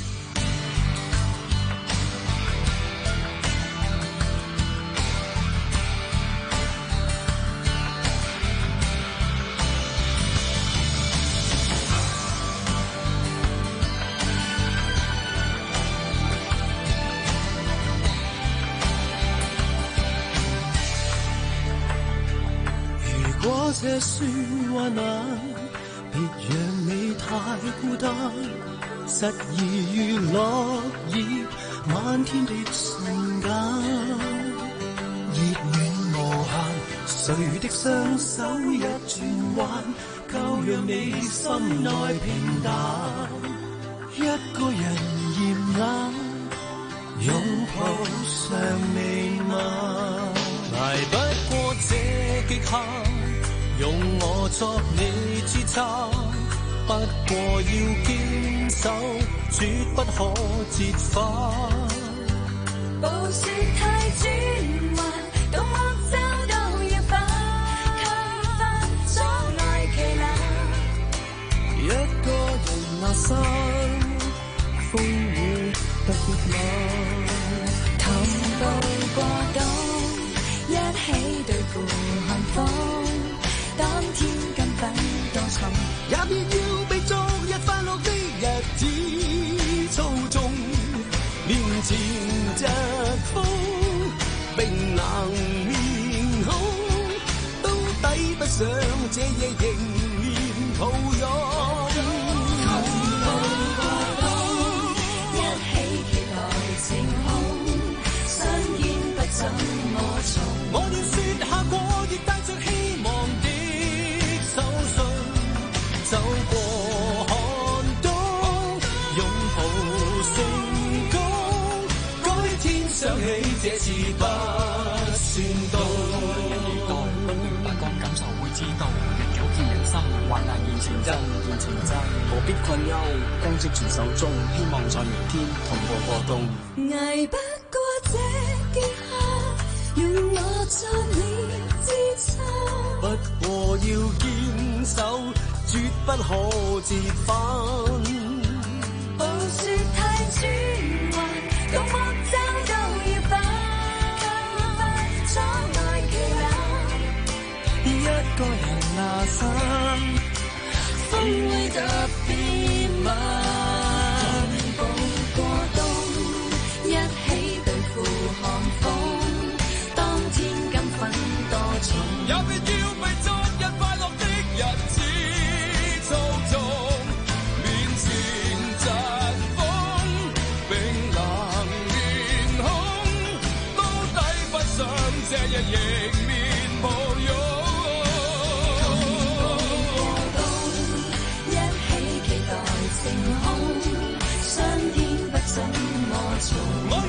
如果這算患難，別讓你太孤單，失意於落葉漫天的瞬間，熱暖無限，誰的雙手一轉彎，夠讓你心內平淡，一個人驗眼，擁抱尚未晚，捱不過這極限，用我作你支撐，不過要堅守，絕不可折返。 暴雪太轉彎，到我找到一把強化阻礙旗艦， 一個人下山，風雨特別冷。 同步過冬，一起對付寒風。當天根本多重， 也別要被昨日快樂的日子操縱。面前疾風，冰冷面孔，都抵不上這夜迎面抱擁。 同步過冬，一起期待晴空，相見不怎麼從。 我要說下過，亦帶着希望的手信，走過寒冬，擁抱成功，改天想起這次不算凍。 不如白光感受會知道，日久見人心，患難見情真，見情真，何必困憂，光跡傳手中，希望在明天同步過冬。 捱不過這極限，用我作你支撐， 不過要堅守，絕不可折返。 暴雪太轉彎，到我找到一把強化阻礙旗艦， 一個人下山，風會特別慢。 同步過冬，一起對付寒風，當天金粉多重， 也別要被昨日快樂的日子操縱。面前疾風，冰冷面孔，都抵不上這日迎面抱擁。 同步過冬，一起期待晴空，相見不怎麼從。